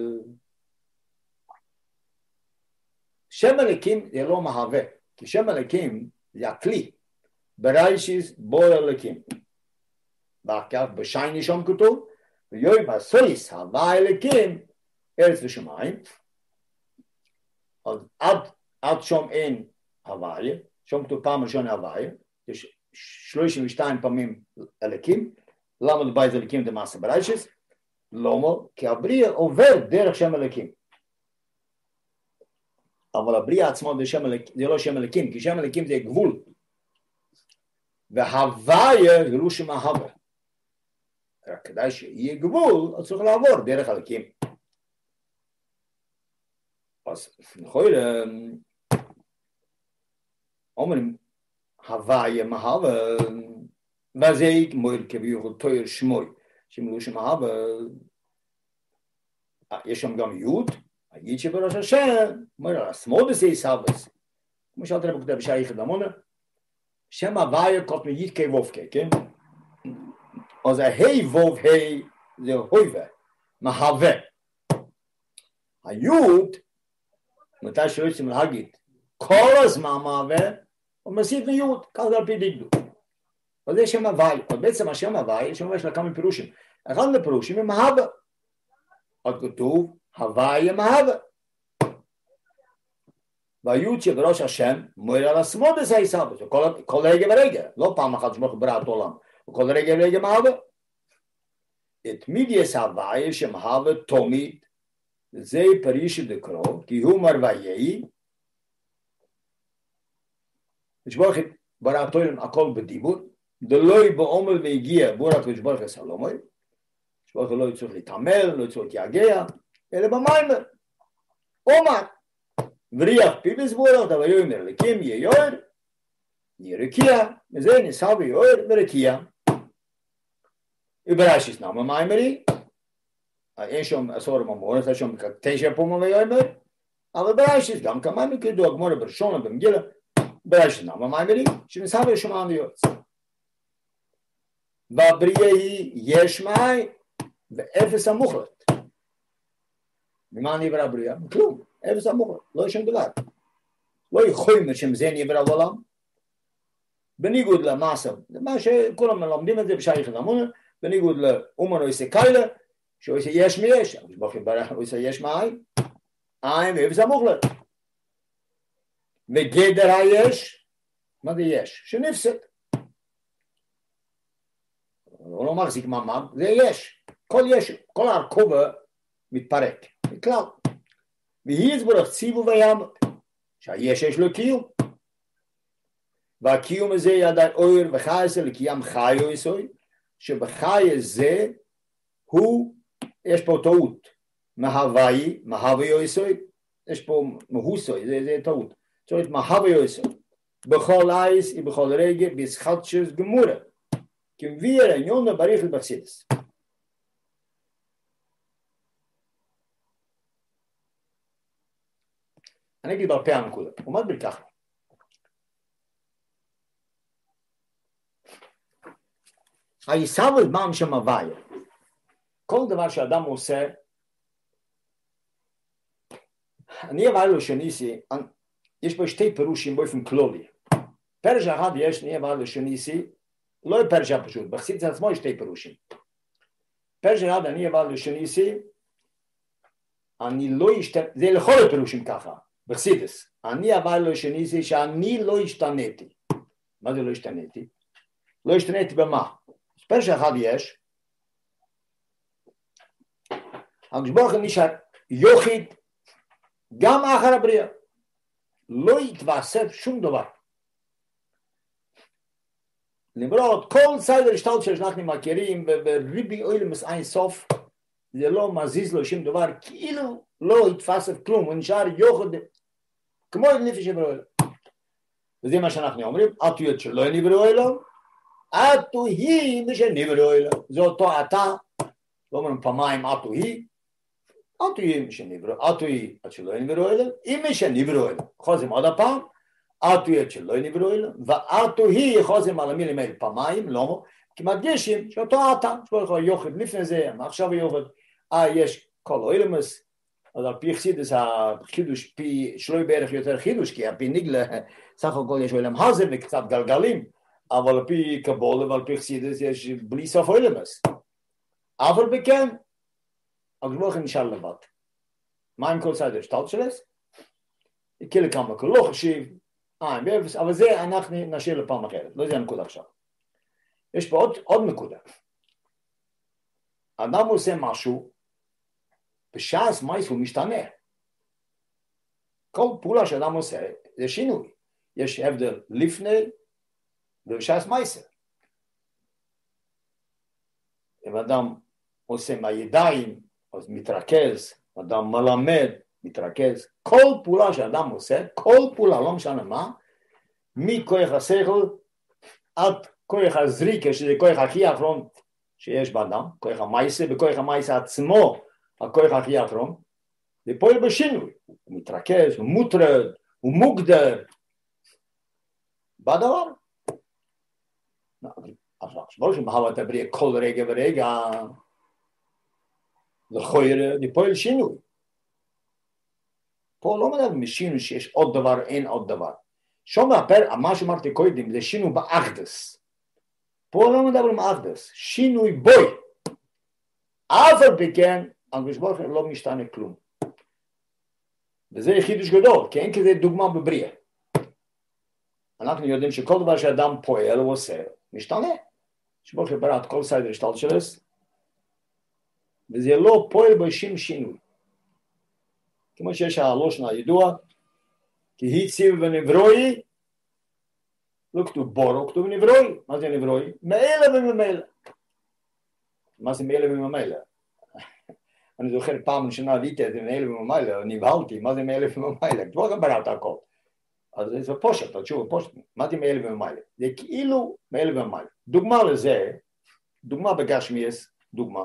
שם אלוקים זה לא מהווה, כי שם אלוקים זה הכלי. בראשיס בור אלוקים. ואחר בשייני שם כתוב, ויוי בסויס הווה אלוקים ארץ ושמיים. אז עד שם אין הוויה, שם כתוב פעם ראשונה הוויה, יש 32 פעמים אלוקים. למה לבית אלוקים זה מעשה בראשיס? למה? כי הבריאה עובר דרך שם אלוקים. אבל הבריאה עצמו זה לא שם אלוקים, כי שם אלוקים זה גבול. והוויה זה לא שם ההווה. רק כדאי שיהיה גבול, אז צריך לעבור דרך אלוקים. אז נכון, אומרים, הוויה מהווה, וזה כמו כביכול תואר שמוי, שם לא שם ההווה, יש שם גם יוד, היד שבראש השם, אומר, הסמודס יסבס, כמו שאלת רב כתב בשעה יחד המונה, שם הוויה קוט מיד כי וובקי, כן? אז ההי ווב הי זה הויבה, מהווה. היוד, מתי שרוצים להגיד, כל הזמן מהווה, הוא מוסיף מיוד, כך זה על פי דקדוק. אז זה שם הוויה, אז בעצם השם הוויה, יש לה כמה פירושים. אחד מהפירושים הוא מהווה. אז כתוב, הוויה מהווה. והיוד שבראש השם מוער על הסמודס היסבס, כל רגע ורגע, לא פעם אחת שברוך בראת עולם, וכל רגע ורגע מהווה. את מידיס הוויה שמהווה תומית, זה פרישי דקרו, כי הוא מרוויי, ושברוך בראת עולם הכל בדיבור, דלוי בעומל והגיע בורת ושברוך הסלומי, שברוך לא יצטרך להתעמל, לא יצטרך להתייגע, אלא במיימר. אומר, וריח פיבס בורת, אבל יאמר אלוקים יהיה יויר, יהיה רקיע, וזה נסה ויויר ורקיע. ובראשיס נאמר מיימרי, אין שם עשור ממורת, יש שם 9 פעמים ויאמר, אבל בראשיס גם כמיימר כדו הגמורה בראשונה במגילה, בראשיס נאמר מיימרי, שנסה וישמען ויועץ. והבריאה היא יש מאי ואפס המוחלט. ממה נברא הבריאה? כלום, אפס המוחלט, לא יש שם דבר. לא יכולים שם זה נברא בעולם. בניגוד למעשה, מה שכולם מלמדים את זה בשייך למונה, בניגוד לאומן עושה קיילה, שעושה יש מיש, עושה יש מאי, אין ואפס המוחלט. וגדר היש, מה זה יש? שנפסק. הוא לא מחזיק ממד, זה יש. כל הרכובה מתפרק, מכלל. והיא יסבורך ציבו ויעמוד, שהיש יש לו קיום. והקיום הזה ידע אויר וחייסה לקיים חיו יסוי, שבחי הזה יש פה טעות. מהווה יסוי, יש פה מהוסוי, זה טעות. זאת אומרת, מהווה יסוי. בכל אייס ובכל רגע, בסחטשס גמורה. כי מביא העניון לבריך לבחסידס. אני אגיד בהרפה הנקודה, הוא אומר בככה. היסבל בם שם הוויה. כל דבר שאדם עושה, אני אביא לו שניסי, יש פה שתי פירושים באופן כללי. פרש אחד יש, אני אביא לו שניסי, לא פרש פשוט, בחסידס עצמו יש שתי פירושים. פרש אחד אני אביא לו שניסי, אני לא זה לכל הפירושים ככה, בחסידס. אני אביא לו שניסי שאני לא השתניתי. מה זה לא השתניתי? לא השתניתי במה? פרש אחד יש, הקדוש נשאר יחיד גם אחר הבריאה. לא יתווסף שום דבר. למרות כל סדר השתלט שאנחנו מכירים בריבי אוילמס אין סוף, זה לא מזיז לו שום דבר, כאילו לא יתווסף כלום, הוא נשאר יחיד כמו נפש הברוא אלוהים. וזה מה שאנחנו אומרים, אל תהיו שלא נברא אלוהים, אתו היא משנברא אלה. זה אותו אתה, לא אומרים פעמיים אתו היא משנברא, אתו היא עד שלא נברא אלה, היא משנברא אלה. חוזרים עוד הפעם, אתו היא עד שלא נברא אלה, ואתו היא חוזרים על המילים האלה פעמיים, לא, כי מדגישים שאותו אתה, שבו יוחד לפני זה, עכשיו יוחד, יש כל אילמס, אז על פי חסידס החידוש, פי שלוי בערך יותר חידוש, כי על פי ניגלה, סך הכל יש אילם הזה וקצת גלגלים, אבל על פי קבולה ועל פי חסידס יש בלי סוף אילמס. אבל בכן, אז לא יכולים נשאר לבד. מה עם כל סדר שטלשלס? כאילו כמה לא חשיב, אבל זה אנחנו נשאיר לפעם אחרת, לא זה הנקודה עכשיו. יש פה עוד נקודה. אדם עושה משהו, בשעס מייס הוא משתנה. כל פעולה שאדם עושה זה שינוי. יש הבדל לפני ובשעס מייס. אם אדם עושה מהידיים, אז מתרכז, אדם מלמד, מתרכז. כל פעולה שאדם עושה, כל פעולה, לא משנה מה, מכוח השכל עד כוח הזריקה, שזה כוח הכי האחרון שיש באדם, כוח המייסה, בכוח המייסה עצמו, הכוח הכי האחרון, זה פועל בשינוי, הוא מתרכז, הוא מוטרד, הוא מוגדר, בדבר. אז לא שמהווה תבריא כל רגע ורגע, לכויר, זה פועל שינוי. פה לא מדבר משינוי שיש עוד דבר, אין עוד דבר. שומע, מה שאמרתי קודם, זה שינוי באחדס. פה לא מדברים אחדס, שינוי בוי. אבל בכן, הקדוש ברוך הוא לא משתנה כלום. וזה חידוש גדול, כי אין כזה דוגמה בבריאה. אנחנו יודעים שכל דבר שאדם פועל או עושה, משתנה. שברוך הוא ברא את כל סדר השתלשלוס, וזה לא פועל בשום שינוי. כמו שיש הלושן הידוע, כי הציב ונברואי, לא כתוב בורו, כתוב נברואי. מה זה נברואי? מאלה וממילא. מה זה מאלה וממילא? אני זוכר פעם ראשונה ראיתי את זה מאלה וממילא, נבהלתי, מה זה מאלה וממילא? כבר גם בראת הכל. אז זה פושט, תשוב, פושט. מה זה מאלה וממילא? זה כאילו מאלה וממילא. דוגמה לזה, דוגמה בגשמיאס, דוגמה.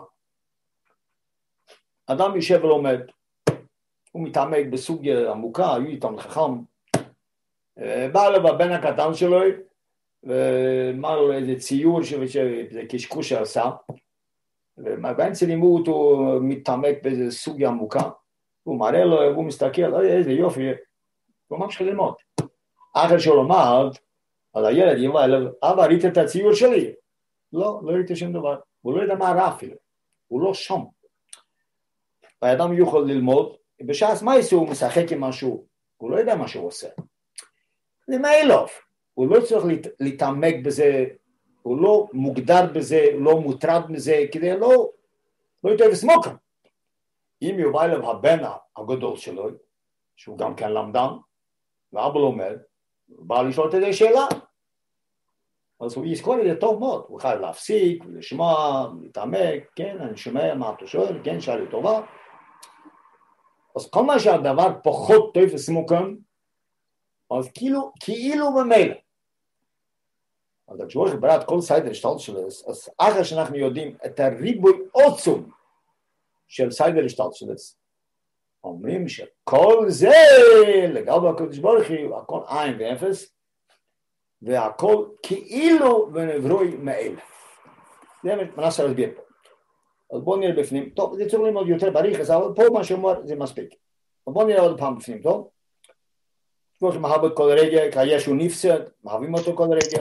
אדם יושב ולומד, הוא מתעמק בסוגיה עמוקה, היו איתם חכם, בא אליו הבן הקטן שלו, ואמר לו איזה ציור שזה קשקוש שעשה, ובאמצע לימוד הוא מתעמק באיזה סוגיה עמוקה, הוא מראה לו, והוא מסתכל, איזה יופי, הוא ממשיך ללמוד. אחרי שהוא לומד, אז הילד יבוא אליו, אבא, ראית את הציור שלי? לא ראיתי שום דבר, הוא לא יודע מה רע אפילו, הוא לא שם. והאדם יוכל ללמוד, בשעס מייסו הוא משחק עם משהו, הוא לא יודע מה שהוא עושה. זה מאילוב, הוא לא צריך להתעמק בזה, הוא לא מוגדר בזה, לא מוטרד מזה, כדי לא יותר לסמוק. אם יובא אליו הבן הגדול שלו, שהוא גם כן למדן, ואבא לומד, בא לשאול את זה שאלה. אז הוא יזכור את זה טוב מאוד, הוא חייב להפסיק, לשמוע, להתעמק, כן, אני שומע מה אתה שואל, כן, שאלה טובה. אז כל מה שהדבר פחות טוב וסמוקם, אז כאילו במילא. אז כשברוך הוא ברא את כל סיידר השתלשלוס, אז אחרי שאנחנו יודעים את הריבוי עצום של סיידר השתלשלוס, אומרים שכל זה לגבי הקדוש ברוך הוא, הכל עין ואפס, והכל כאילו ונברואי מאלה. זה מנסה להסביר פה. אז בואו נראה בפנים, טוב, זה צריך ללמוד יותר בריחס, אבל פה מה שאומר זה מספיק. אז בואו נראה עוד פעם בפנים, טוב? כמו שמחבר כל רגע, כי ישו נפסד, מחבים אותו כל רגע.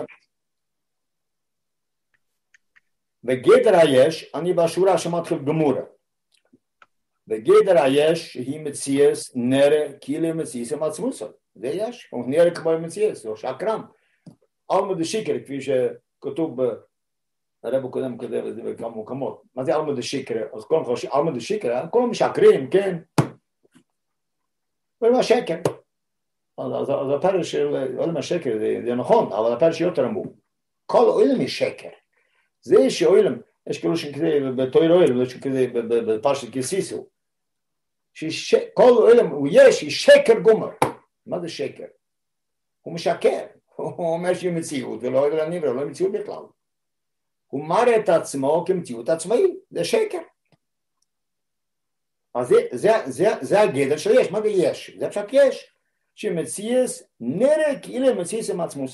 וגדר היש, אני בשורה שמתחיל גמורה. וגדר היש, שהיא מציאס נראה, כאילו מציאס עם עצמוסו. זה יש, הוא נראה כמו מציאס, זה שקרן. אלמה דשיקר, כפי שכתוב הרב הקודם כתב את זה בכמה מקומות. מה זה אלמה דשיקר? אז כל חושב, אלמה דשיקר, כולם משקרים, כן? ולמה שקר? אז הפרש של עולם השקר זה נכון, אבל הפרש יותר עמוק. כל עולם היא שקר. זה שעולם, יש כאילו שכזה בתויר עולם, יש כזה בפרשת כסיסו. כל עולם הוא יש, היא שקר גומר. מה זה שקר? הוא משקר. הוא אומר שהיא מציאות, ולא נברא, לא מציאות בכלל. הוא מראה את עצמו כמציאות עצמאית, זה שקר. אז זה הגדר של יש, מה זה יש? זה פשוט יש, שמציאס נראה כאילו מציאס עם עצמו.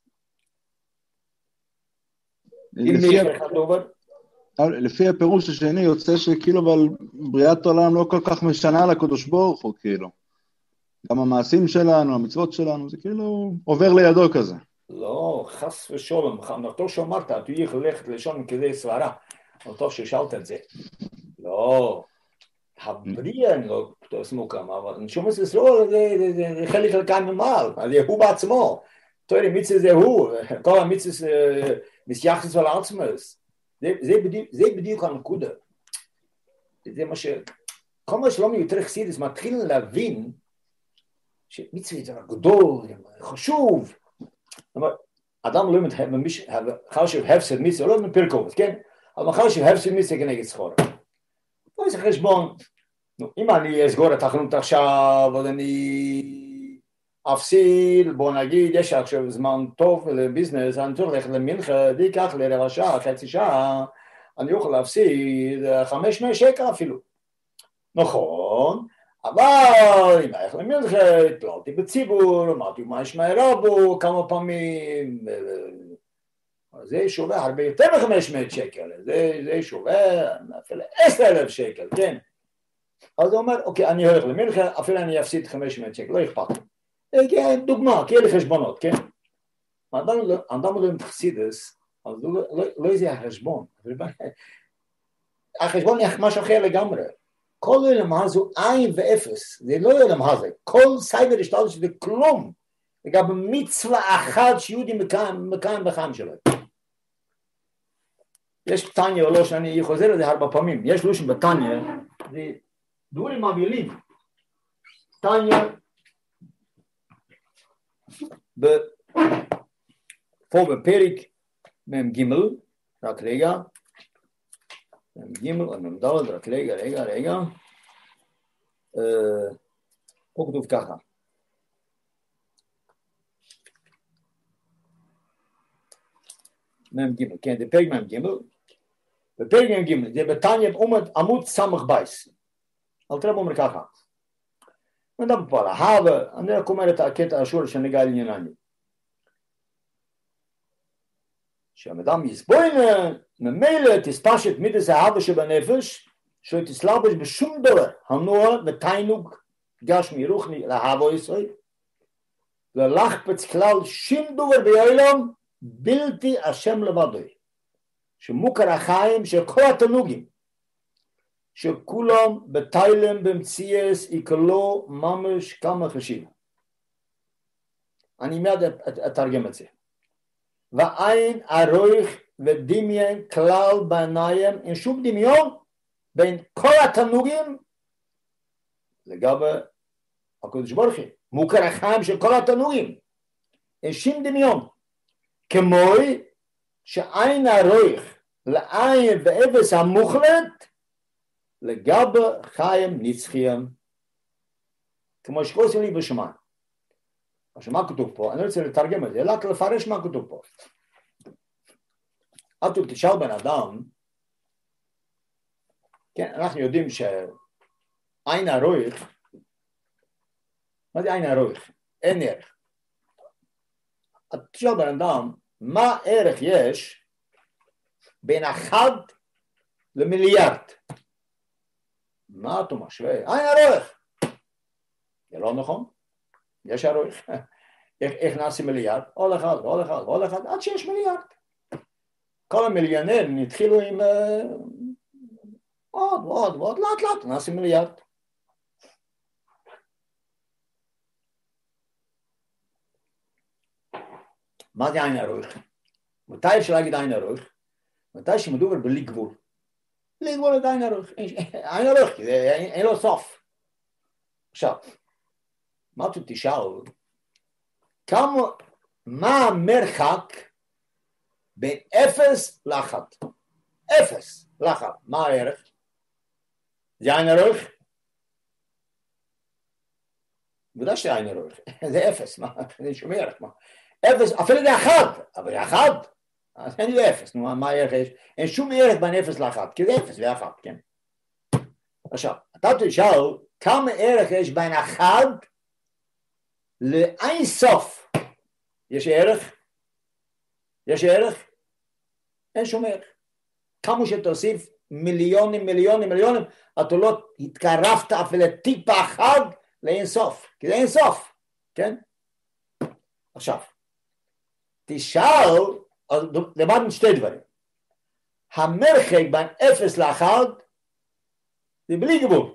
לפי הפירוש השני יוצא שכאילו אבל בריאת עולם לא כל כך משנה לקדוש ברוך הוא, כאילו. גם המעשים שלנו, המצוות שלנו, זה כאילו עובר לידו כזה. לא, חס ושלום, טוב שאמרת, אתה יכול ללכת לישון כדי סברה, טוב ששאלת את זה. לא, הבריאה לא סמוקם, אבל נשומת ישראל זה חלק חלקם ממעל, זה הוא בעצמו. תראי, מצווה זה הוא, כל המצווה מסייחס על עצמוס. זה בדיוק הנקודה. זה מה ש... כל מה שלא מיותר חסידס, מתחיל להבין שמצווה זה גדול, חשוב. אדם לא חושב הפסד מצווה, לא מפרקובס, כן? אבל חושב הפסד מצווה כנגד סחורה. לא יש חשבון. אם אני אסגור את החנות עכשיו, אז אני אפסיד, בוא נגיד, יש עכשיו זמן טוב לביזנס, אני צריך ללכת למנחה, זה ייקח לרבע שעה, חצי שעה, אני יכול להפסיד 500 שקל אפילו. נכון, אבל אם אני הולך למנחה, התפללתי בציבור, אמרתי מה ישמע רבו כמה פעמים, זה שווה הרבה יותר מ-500 שקל, זה שווה אפילו 10,000 שקל, כן? אז הוא אומר, אוקיי, אני הולך למנחה, אפילו אני אפסיד 500 שקל, לא אכפת לי. דוגמה, כאלה חשבונות, כן? אדם לא מתחסידס, אז לא איזה החשבון. החשבון הוא משהו אחר לגמרי. כל עולם הזה הוא עין ואפס, זה לא עולם הזה. כל סייבר השתלט שזה כלום, לגבי מצווה אחת שיהודי מקיים בחיים שלו. יש טניה או לא, שאני חוזר לזה הרבה פעמים, יש לושן בטניה, זה דברים מבהילים. טניה, פה בפרק מ"ג, רק רגע, מ"ג או מ"ד, רק רגע, פה כתוב ככה, מ"ג, כן, זה פרק מ"ג, בפרק מ"ג, זה בתניא עמוד סמך בייס, אל תראה אומר ככה, מדבר פה על ההווה, אני רק אומר את הקטע השור שנגע לעניינני. שהאדם יסבוין, ממילא תספשת מידס ההווה שבנפש, שתסלבש בשום דבר, הנוע ותיינוג גשמי רוחני להווה ישראל, ולחפץ כלל שום דבר בעולם, בלתי השם לבדוי, שמוכר החיים של כל התנוגים, שכולם בתיילם במציאס יקלו ממש כמה חשיב. אני מיד אתרגם את זה. ועין ארויך ודמיין כלל בעיניים, אין שום דמיון בין כל התנוגים לגבי הקדוש ברוך הוא. מוכר החיים של כל התנוגים. אין שום דמיון. כמו שעין ארויך לעין ואפס המוחלט לגבי חיים נצחיים, כמו שכוסים לי בשמיים. עכשיו מה כתוב פה? אני רוצה לתרגם את זה, רק לפרש מה כתוב פה. אתה תשאל בן אדם, כן, אנחנו יודעים שעין הרויך, מה זה עין הרויך? אין ערך. אתה תשאל בן אדם, מה ערך יש בין 1 למיליארד? מה אתה משווה? עין הרויך. זה לא נכון. יש הרויך. איך נעשה מיליארד? עוד אחד, עד שיש מיליארד. כל המיליונרים התחילו עם עוד, לאט, נעשה מיליארד. מה זה עין הרויך? מתי אפשר להגיד עין הרויך? מתי שמדובר בלי גבול. בלי גבול את עין הרויך. עין הרויך, אין לו סוף. עכשיו, מה אתה תשאל? מה המרחק בין 0 ל-1? 0 ל-1. מה הערך? זה עין הרויך? ודאי שזה עין הרויך. זה 0. זה שום ערך. 0, אפילו זה 1. אבל זה 1. אז אין לי אפס, נו, מה הערך יש? אין שום ערך בין אפס לאחת, כי זה אפס ואחת, כן? עכשיו, אתה תשאל, כמה ערך יש בין אחד לאין סוף? יש ערך? יש ערך? אין שום ערך. כמה שתוסיף מיליונים, אתה לא התקרבת אפילו טיפה אחד לאין סוף, כי זה אין סוף, כן? עכשיו, תשאל, למדנו שתי דברים. המרחק בין 0 ל-1 זה בלי גבול.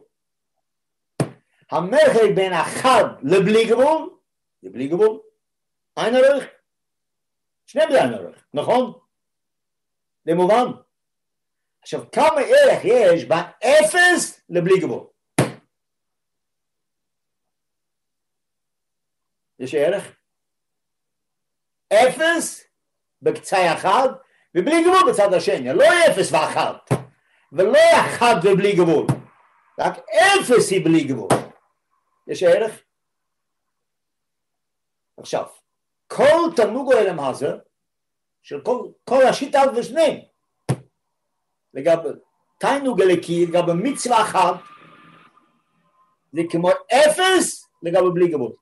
המרחק בין 1 לבלי גבול זה בלי גבול. אין ערך. שני בלי אין ערך, נכון? זה מובן. עכשיו, כמה ערך יש בין 0 לבלי גבול? יש ערך? 0 בקצה אחד, ובלי גבול בצד השני. לא 0 ו1, ולא 1 ובלי גבול. רק 0 היא בלי גבול. יש ערך? עכשיו, כל תענוג העולם הזה, של כל השיטה ושניהם, לגבי תענוג אלוקי, לגבי מצווה אחת, זה כמו 0 לגבי בלי גבול.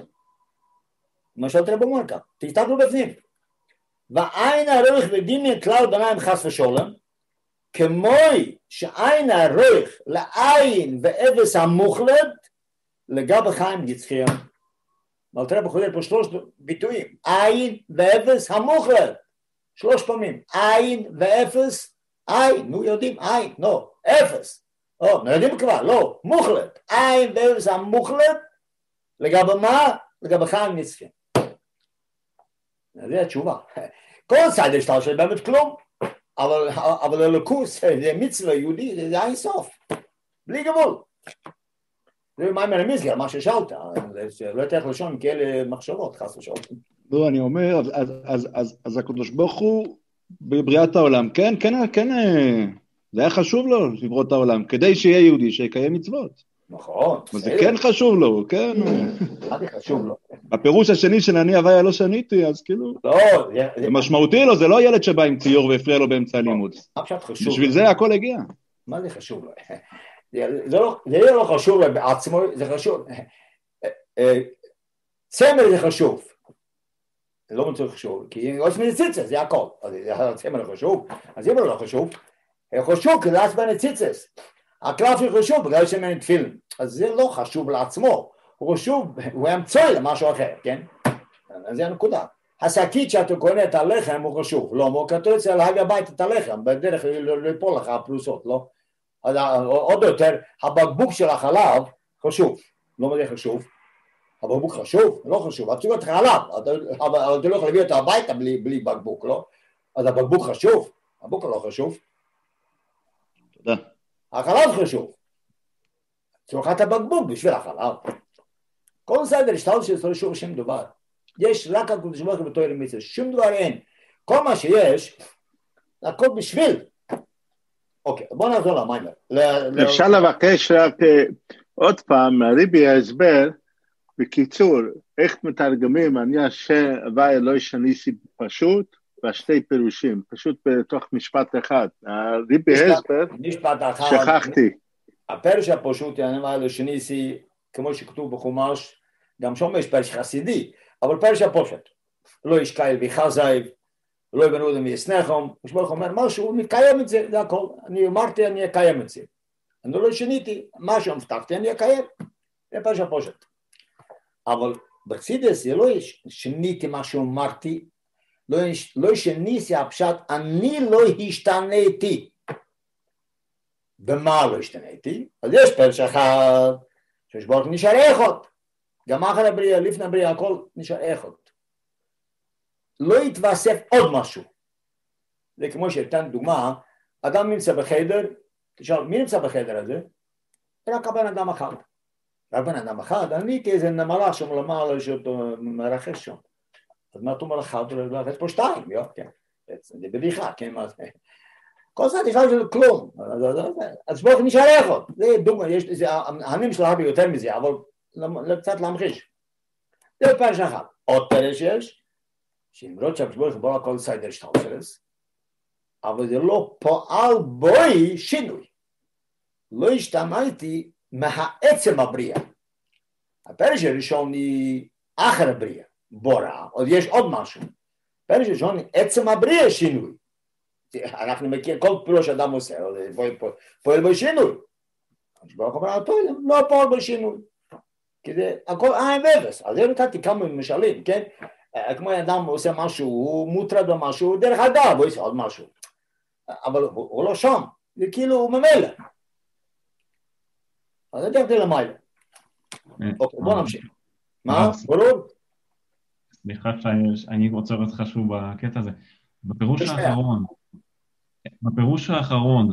למשל תראה במונקה, תסתכלו בפנים. ועין הרוח ודין כלל ביניים חס ושולם, כמו שעין הרוח לעין ואפס המוחלט, לגבי חיים נצחיים. אבל תראה בחולל פה 3 ביטויים, עין ואפס המוחלט, 3 פעמים, עין ואפס, עין, נו יודעים, עין, לא, אפס, נו יודעים כבר, לא, מוחלט, עין ואפס המוחלט, לגבי מה? לגבי חיים נצחיים. זה התשובה. כל צד יש תל של באמת כלום, אבל הלוקוס, זה מצווה יהודי, זה אין סוף, בלי גבול. זה מה מרמיז מה ששאלת, זה לא יותר לשון כאלה מחשבות, חס ושלום. לא, אני אומר, אז הקדוש ברוך הוא בבריאת העולם, כן, זה היה חשוב לו לברוא את העולם, כדי שיהיה יהודי, שיקיים מצוות. נכון. זה כן חשוב לו, כן. מה זה חשוב לו? הפירוש השני של אני הוויה לא שניתי, אז כאילו, לא, זה משמעותי לו, זה לא ילד שבא עם ציור והפריע לו באמצע הלימוד. בשביל זה הכל הגיע. מה זה חשוב לו? זה לא חשוב לו בעצמו, זה חשוב. צמר זה חשוב. זה לא מצליח חשוב, כי אם עושים נציצה, זה הכל. הצמר זה חשוב, אז אם לא חשוב, חשוב כי זה עצמה נציצס. הקלף הוא חשוב בגלל שמין תפילין, אז זה לא חשוב לעצמו, הוא חשוב, הוא אמצעי למשהו אחר, כן? אז זה הנקודה. השקית שאתה קונה את הלחם הוא חשוב, לא, הוא כתוב אצל להגיע הביתה את הלחם, בדרך ליפול לך הפלוסות, לא? אז עוד יותר, הבקבוק של החלב חשוב, לא מדי חשוב, הבקבוק חשוב, לא חשוב, אתה צריך חלב, אבל אתה לא יכול להביא אותו הביתה בלי בקבוק, לא? אז הבקבוק חשוב, הבקבוק לא חשוב. תודה. החלב חשוב. צורכת הבקבוק בשביל החלב. כל סדר השתל שזה לא שוב שום דבר. יש רק הקדוש ברוך הוא בתורה מצווה, שום דבר אין. כל מה שיש, הכל בשביל. אוקיי, בוא נחזור למיימר. אפשר לבקש רק עוד פעם, מהריבי ההסבר, בקיצור, איך מתרגמים, אני הוויה לא שניתי פשוט, והשתי פירושים, פשוט בתוך משפט אחד. הריבי ההסבר, שכחתי. הפרש הפשוט, אני אומר לשניסי, כמו שכתוב בחומש, גם שם יש פרש חסידי, אבל פרש הפושט. לא יש קייל וחזייב, לא יבנו אותם ויסנחם, משמעך אומר, משהו, נקיים את זה, זה הכל. אני אמרתי, אני אקיים את זה. אני לא שניתי, משהו המפתחתי, אני אקיים. זה פרש הפושט. אבל בצידס, זה לא שניתי מה שאמרתי, לא שניסי הפשט, אני לא השתניתי. במה לא השתניתי? אז יש פרש אחד, ששבורך נשאר איכות. גם אחר הבריאה, לפני הבריאה, הכל נשאר איכות. לא יתווסף עוד משהו. זה כמו שאתן דוגמה, אדם נמצא בחדר, תשאל, מי נמצא בחדר הזה? רק הבן אדם אחד. רק בן אדם אחד, אני כאיזה נמלה שם למעלה שאותו מרחש שם. אז מה אתה אומר לך? אתה מרחש פה 2, כן. זה בדיחה, כן, מה זה? כל זה תשאל של כלום. אז שבורך נשאר איכות. זה דוגמה, העמים של הרבה יותר מזה, אבל קצת להמחיש. זה פרש אחד. עוד פרש יש, שלמרות שהקדוש ברוך הוא הכל סיידר שטלשלס, אבל זה לא פועל בוי שינוי. לא השתמעתי מהעצם הבריאה. הפרש הראשון היא אחר הבריאה, בורא, עוד יש עוד משהו. הפרש הראשון היא עצם הבריאה שינוי. אנחנו מכיר כל פעולה שאדם עושה, פועל בו שינוי. ברוך הוא אומר, לא פועל בו שינוי. כי זה הכל עין ואפס. אז זה נתתי כמה משלים, כן? כמו אדם עושה משהו, הוא מוטרד במשהו, דרך אגב, הוא עושה עוד משהו. אבל הוא לא שם, זה כאילו הוא ממילא. אז זה דרך למעלה. אוקיי, בוא נמשיך. מה? ברור? סליחה שאני רוצה להיות חשוב בקטע הזה. בפירוש האחרון,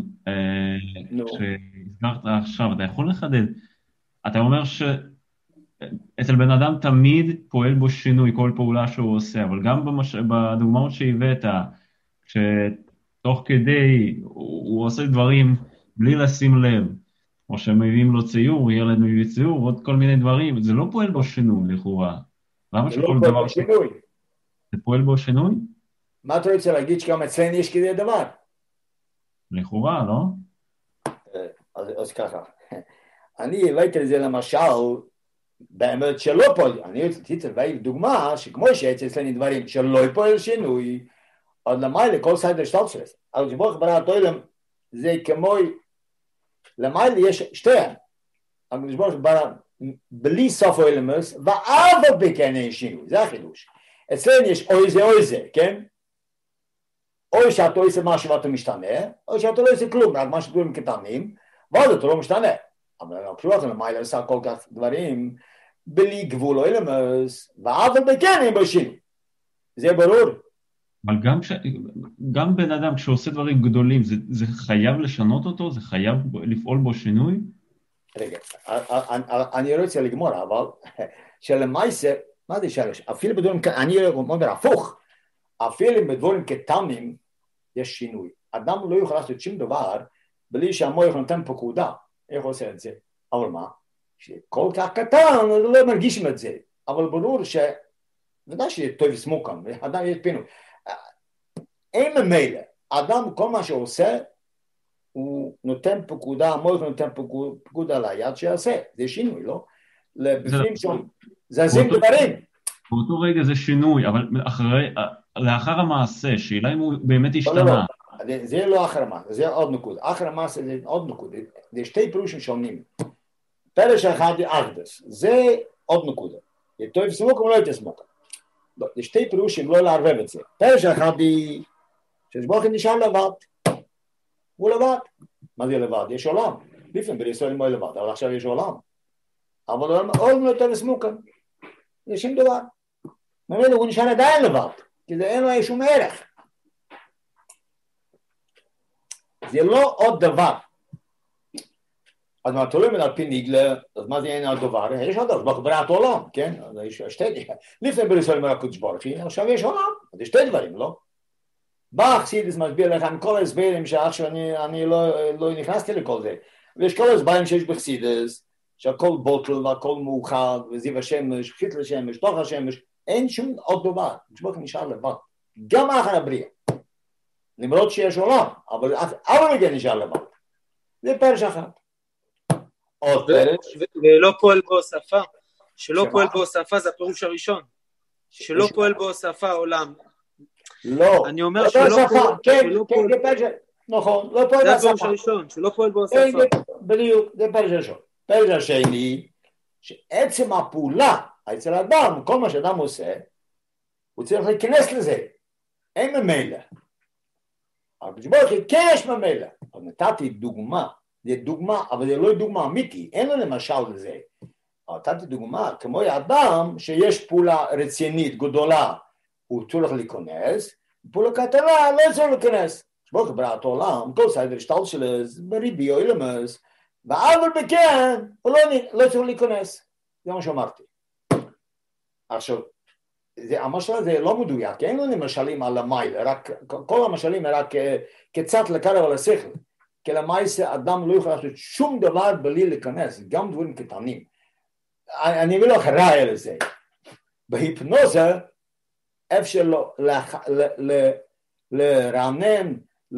שהזכרת עכשיו, אתה יכול לחדד, אתה אומר שאצל בן אדם תמיד פועל בו שינוי, כל פעולה שהוא עושה, אבל גם בדוגמאות שהבאת, שתוך כדי הוא עושה דברים בלי לשים לב, או שמביאים לו ציור, ילד מביא ציור, עוד כל מיני דברים, זה לא פועל בו שינוי לכאורה. למה שכל דבר שינוי? זה פועל בו שינוי? מה אתה רוצה להגיד שגם אצלנו יש כזה דבר? לכאורה, לא? אז ככה, אני הבאתי לזה למשל, באמת שלא פועל, אני רציתי להביא דוגמה שכמו שיש אצלנו דברים שלא פועל שינוי, עוד למעלה כל סיידר שטלשלס, אבל כשבוך בראת עולם זה כמו, למעלה יש שתיהן, אבל כשבוך ברא בלי סוף עולמוס, ואף בכן אין שינוי, זה החידוש. אצלנו יש אוי זה, כן? או שאתה עושה משהו ואתה משתנה, או שאתה לא עושה כלום, רק משהו דברים קטנים, ואז אתה לא משתנה. אבל הפשוט למעלה עושה כל כך דברים, בלי גבול עולמוס, ואף בכן אין בו שינוי. זה ברור. אבל גם בן אדם כשעושה דברים גדולים, זה חייב לשנות אותו? זה חייב לפעול בו שינוי? רגע, אני רוצה לגמור, אבל שלמעשה, מה זה שלש? אפילו בדברים, אני אומר הפוך, אפילו בדברים קטנים יש שינוי. אדם לא יכול לעשות שום דבר בלי שהמוח נותן פקודה. איך הוא עושה את זה? אבל מה? שכל כך קטן, לא מרגישים את זה. אבל ברור ודאי שיהיה טוב וסמוקם, אדם יש פינוי. אין ממילא, אדם כל מה שעושה, הוא נותן פקודה, המוח נותן פקודה ליד שיעשה. זה שינוי, לא? לבפנים שם, זזים דברים. באותו רגע זה שינוי, אבל לאחר המעשה, שאלה אם הוא באמת השתנה. זה לא אחר המעשה, זה עוד נקודה. אחר המעשה זה עוד נקודה. זה שתי פירושים שונים. פרש אחד היא ארדס, זה עוד נקודה. טוב סמוקם או לא יותר סמוקם. זה שתי פירושים, לא לערבב את זה. פרש אחד היא, ששבוכן נשאר לבד. הוא לבד. מה זה לבד? יש עולם. לפעמים בישראל הוא לבד, אבל עכשיו יש עולם. אבל עוד לא יותר סמוקם. זה שום דבר. ממילא הוא נשאר עדיין לבד, כי זה אין לו שום ערך. זה לא עוד דבר. אז מה תולים על פי ניגלה, אז מה זה אין עוד דבר? יש עוד דבר, בראת עולם, כן? אז יש שתי, לפני בריסול אומר הקודש ברוך הוא, עכשיו יש עולם, אז יש שתי דברים, לא? בא חסידס מסביר לך עם כל ההסברים שעכשיו אני לא נכנסתי לכל זה, ויש כל ההסברים שיש בחסידס, שהכל בוטל והכל מאוחד, וזיו השמש, חיתל השמש, תוך השמש, אין שום עוד דבר, שבוק נשאר לבד, גם אחר הבריאה, למרות שיש עולם, אבל רגע נשאר לבד, זה פרש אחת. עוד פרש. ולא פועל בהוספה, שלא פועל בהוספה זה הפירוש הראשון, שלא פועל בהוספה עולם. לא. אני אומר שלא פועל, כן, נכון, לא פועל בהוספה. זה הפירוש הראשון, שלא פועל בהוספה. בדיוק, זה פרש ראשון. פרש השני, שעצם הפעולה, אצל האדם, כל מה שאדם עושה, הוא צריך להיכנס לזה. אין ממילא. אבל כשבורך כן יש ממילא. אז נתתי דוגמה, זה דוגמה, אבל זה לא דוגמה אמיתי, אין לו למשל לזה. נתתי דוגמה, כמו האדם שיש פעולה רצינית, גדולה, הוא צריך להיכנס, פעולה קטנה לא צריך להיכנס. כשבורך בראת העולם, כל סיידר שטלשלס, בריבי או אילמס, אבל בכן, הוא לא צריך להיכנס. זה מה שאמרתי. עכשיו, המשל הזה לא מדויק, אין לנו משלים על המייל, כל המשלים רק קצת לקרב על השכל, כי למעשה אדם לא יכול לעשות שום דבר בלי להיכנס, גם דברים קטנים. אני אביא לך ראיה לזה. בהיפנוזה, אפשר לרענן,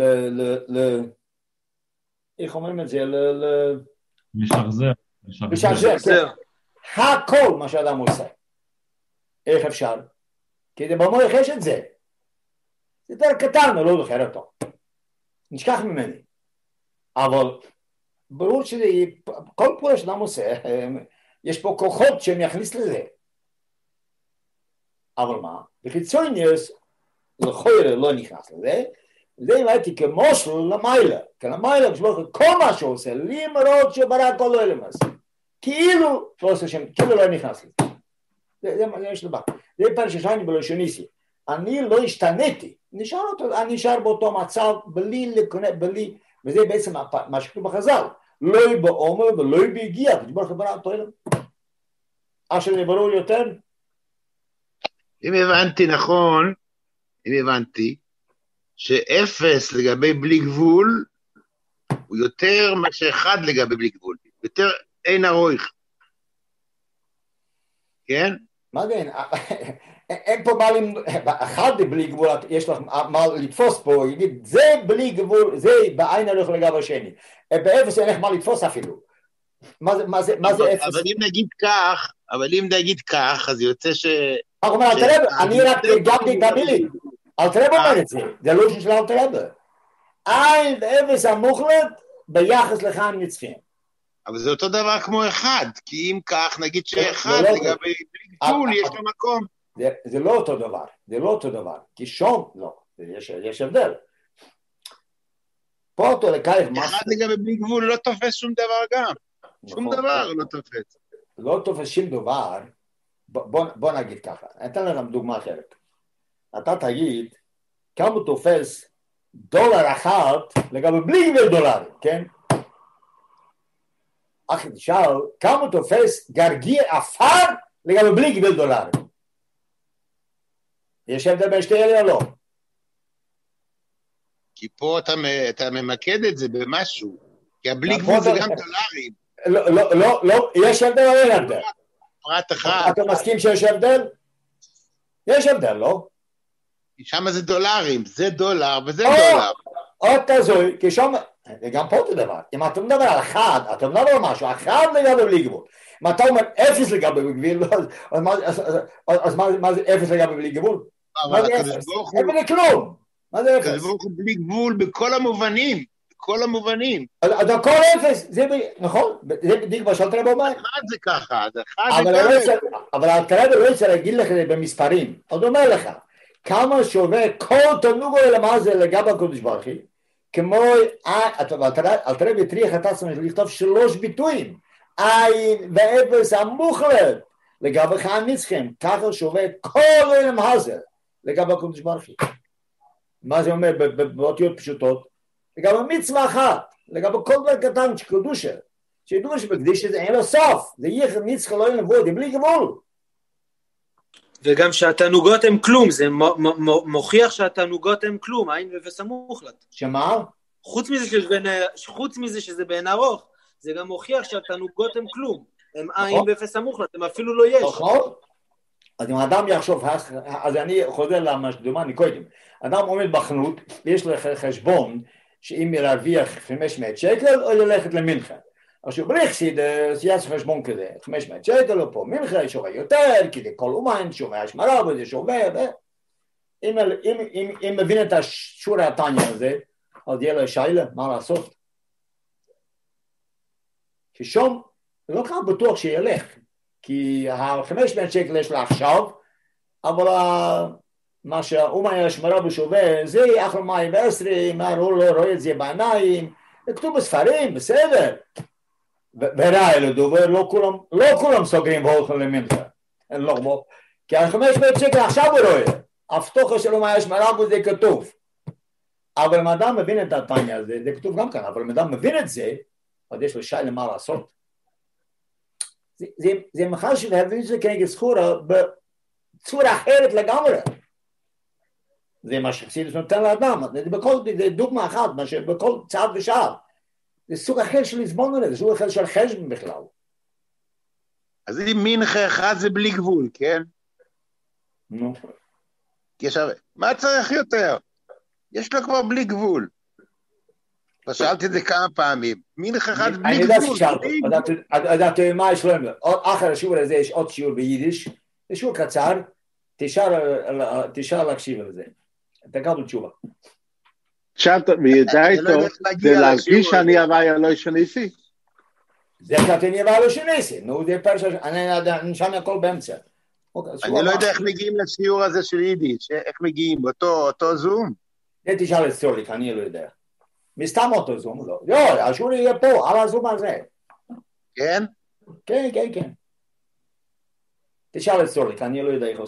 איך אומרים את זה? משחזר. משחזר. הכל מה שאדם עושה. איך אפשר? כי במוח יש את זה. זה יותר קטן, אני לא זוכר אותו. נשכח ממני. אבל ברור כל פעולה שאדם עושה, יש פה כוחות שהם יכניס לזה. אבל מה? בחיצוניוס, לכוירה לא נכנס לזה, זה ראיתי כמושל למיילה. כי למיילה, כל מה שהוא עושה, למרות שברא כל העולמות. כאילו, לא עושה שם, כאילו לא נכנס לזה. זה יש דבר. זה פעם ששייני בלשוניסי. אני לא השתניתי. נשאר באותו מצב, בלי, וזה בעצם מה שכתוב בחז"ל. לא בעומר ולא בהגיע, ותברא חברה אותו אלם. אשר זה ברור יותר? אם הבנתי נכון, שאפס לגבי בלי גבול, הוא יותר מה שאחד לגבי בלי גבול. יותר אין הרויך. כן? מה זה? אין פה מה אחד בלי גבול, יש לך מה לתפוס פה, יגיד, זה בלי גבול, זה בעין הולך לגבי השני. באפס אין לך מה לתפוס אפילו. מה זה אפס? אבל אם נגיד כך, אז יוצא ש... אני רק הגעתי תמיד. אלתרבה אומר את זה, זה לא של אלתרבה. עין ואפס המוחלט ביחס לחיים נצחים. אבל זה אותו דבר כמו אחד, כי אם כך נגיד שאחד לגבי בלי גבול יש לו מקום. זה לא אותו דבר, כי שום לא, יש הבדל. פה אותו לקייך משהו. אחד לגבי בלי גבול לא תופס שום דבר גם, שום דבר לא תופס. לא תופס שום דבר, בוא נגיד ככה, אני אתן לכם דוגמה אחרת. אתה תגיד, כמה תופס דולר אחת לגבי בלי גבול דולרים, כן? אחי תשאל, כמה תופס גרגיר אפר לגבי בלי גבול דולרים? יש הבדל בין שתי אלה או לא? כי פה אתה ממקד את זה במשהו, כי הבלי גבול זה גם דולרים. לא, יש הבדל או אין הבדל? פרט אחד. אתה מסכים שיש הבדל? יש הבדל, לא? שם זה דולרים, זה דולר וזה דולר. עוד תזוי, כי שם, וגם פה זה דבר, אם אתה מדבר על אחד, אתה מדבר על משהו, אחד לגבי בלי גבול. אם אתה אומר אפס לגבי בלי גבול, אז מה זה אפס לגבי בלי גבול? מה זה אפס? אין בלי כלום. מה זה אפס? כזה בלי גבול בכל המובנים, בכל המובנים. אז הכל אפס, זה נכון? זה בדיוק מה שאתה רב אומר. אחד זה ככה, אז אחד זה ככה. אבל אתה רב לא יצא להגיד לך במספרים. עוד אומר לך, כמה שווה כל תנוגו למה זה לגבי הקודש ברכי, כמו, אל תראה בטריח את עצמך לכתוב 3 ביטויים, עין ואפס המוחלט, לגבי חיים נצחים, ככה שווה כל עולם הזה, לגבי הקודש ברכי. מה זה אומר באותיות פשוטות? לגבי מצווה אחת, לגבי כל דבר קטן שקדושה, שידעו שבקדיש הזה אין לו סוף, זה יחד נצח לא אין לבוא, זה בלי גבול. וגם שהתענוגות הם כלום, זה מוכיח שהתענוגות הם כלום, העין ואפס המוחלט. שמה? חוץ מזה שזה בעין ארוך, זה גם מוכיח שהתענוגות הם כלום, הם עין ואפס המוחלט, הם אפילו לא יש. נכון. אז אם האדם יחשוב, אז אני חוזר למה שדומני קודם, אדם עומד בחנות, ויש לו חשבון, שאם ירוויח 500 שקל, או ללכת למנחה. עכשיו בריחסיד, יש חשבון כזה, 500 שקל, או פה מנחה, שווה יותר, כי זה כל אומן, שווה השמרה, וזה שווה, אם מבין את השורה התניה הזה, אז יהיה לו שיילה, מה לעשות? כי שום, לא ככה בטוח שילך, כי ה-500 שקל יש לה עכשיו, אבל מה שהאומן השמרה בשווה, זה אחר מים ו10, מה לא רואה את זה בעיניים, זה כתוב בספרים, בסדר. וראה לדובר, לא כולם סוגרים והולכים למנחה. כי ה-500 שקל עכשיו הוא רואה, הבטוחה של אומן השמרה בזה כתוב. אבל אם אדם מבין את התניה הזה, זה כתוב גם כאן, אבל אם אדם מבין את זה, אז יש לו שי למה לעשות. זה מחל שלהבין שזה כנגד סחורה בצורה אחרת לגמרי. זה מה שחסידות נותן לאדם, זה דוגמה אחת, בכל צעד ושעד. זה סוג אחר של לזמון, זה סוג אחר של חשבון בכלל. אז אם מנחה אחד זה בלי גבול, כן? נו. כי עכשיו, מה צריך יותר? יש לו כבר בלי גבול. כבר שאלתי את זה כמה פעמים. מין אחד בלי אני יודע גבול. ששאלתי, אתה מה יש להם, אחר השיעור הזה יש עוד שיעור ביידיש, זה שיעור קצר, תשאר להקשיב על זה, תקבל תשובה. שאלת, וידע איתו, זה להרגיש שאני הוויה לא ישניסי? זה שאתם יבא לא שניסי, נו, זה פרשה, אני שם הכל באמצע. אני לא יודע איך מגיעים לשיעור הזה של יידיש, איך מגיעים, אותו זום? זה תשאל את סטרוליק, אני לא יודע. מסתם אותו זום, לא. לא, השיעור יהיה פה, על הזום הזה. כן? כן. תשאל את סטרוליק, אני לא יודע איך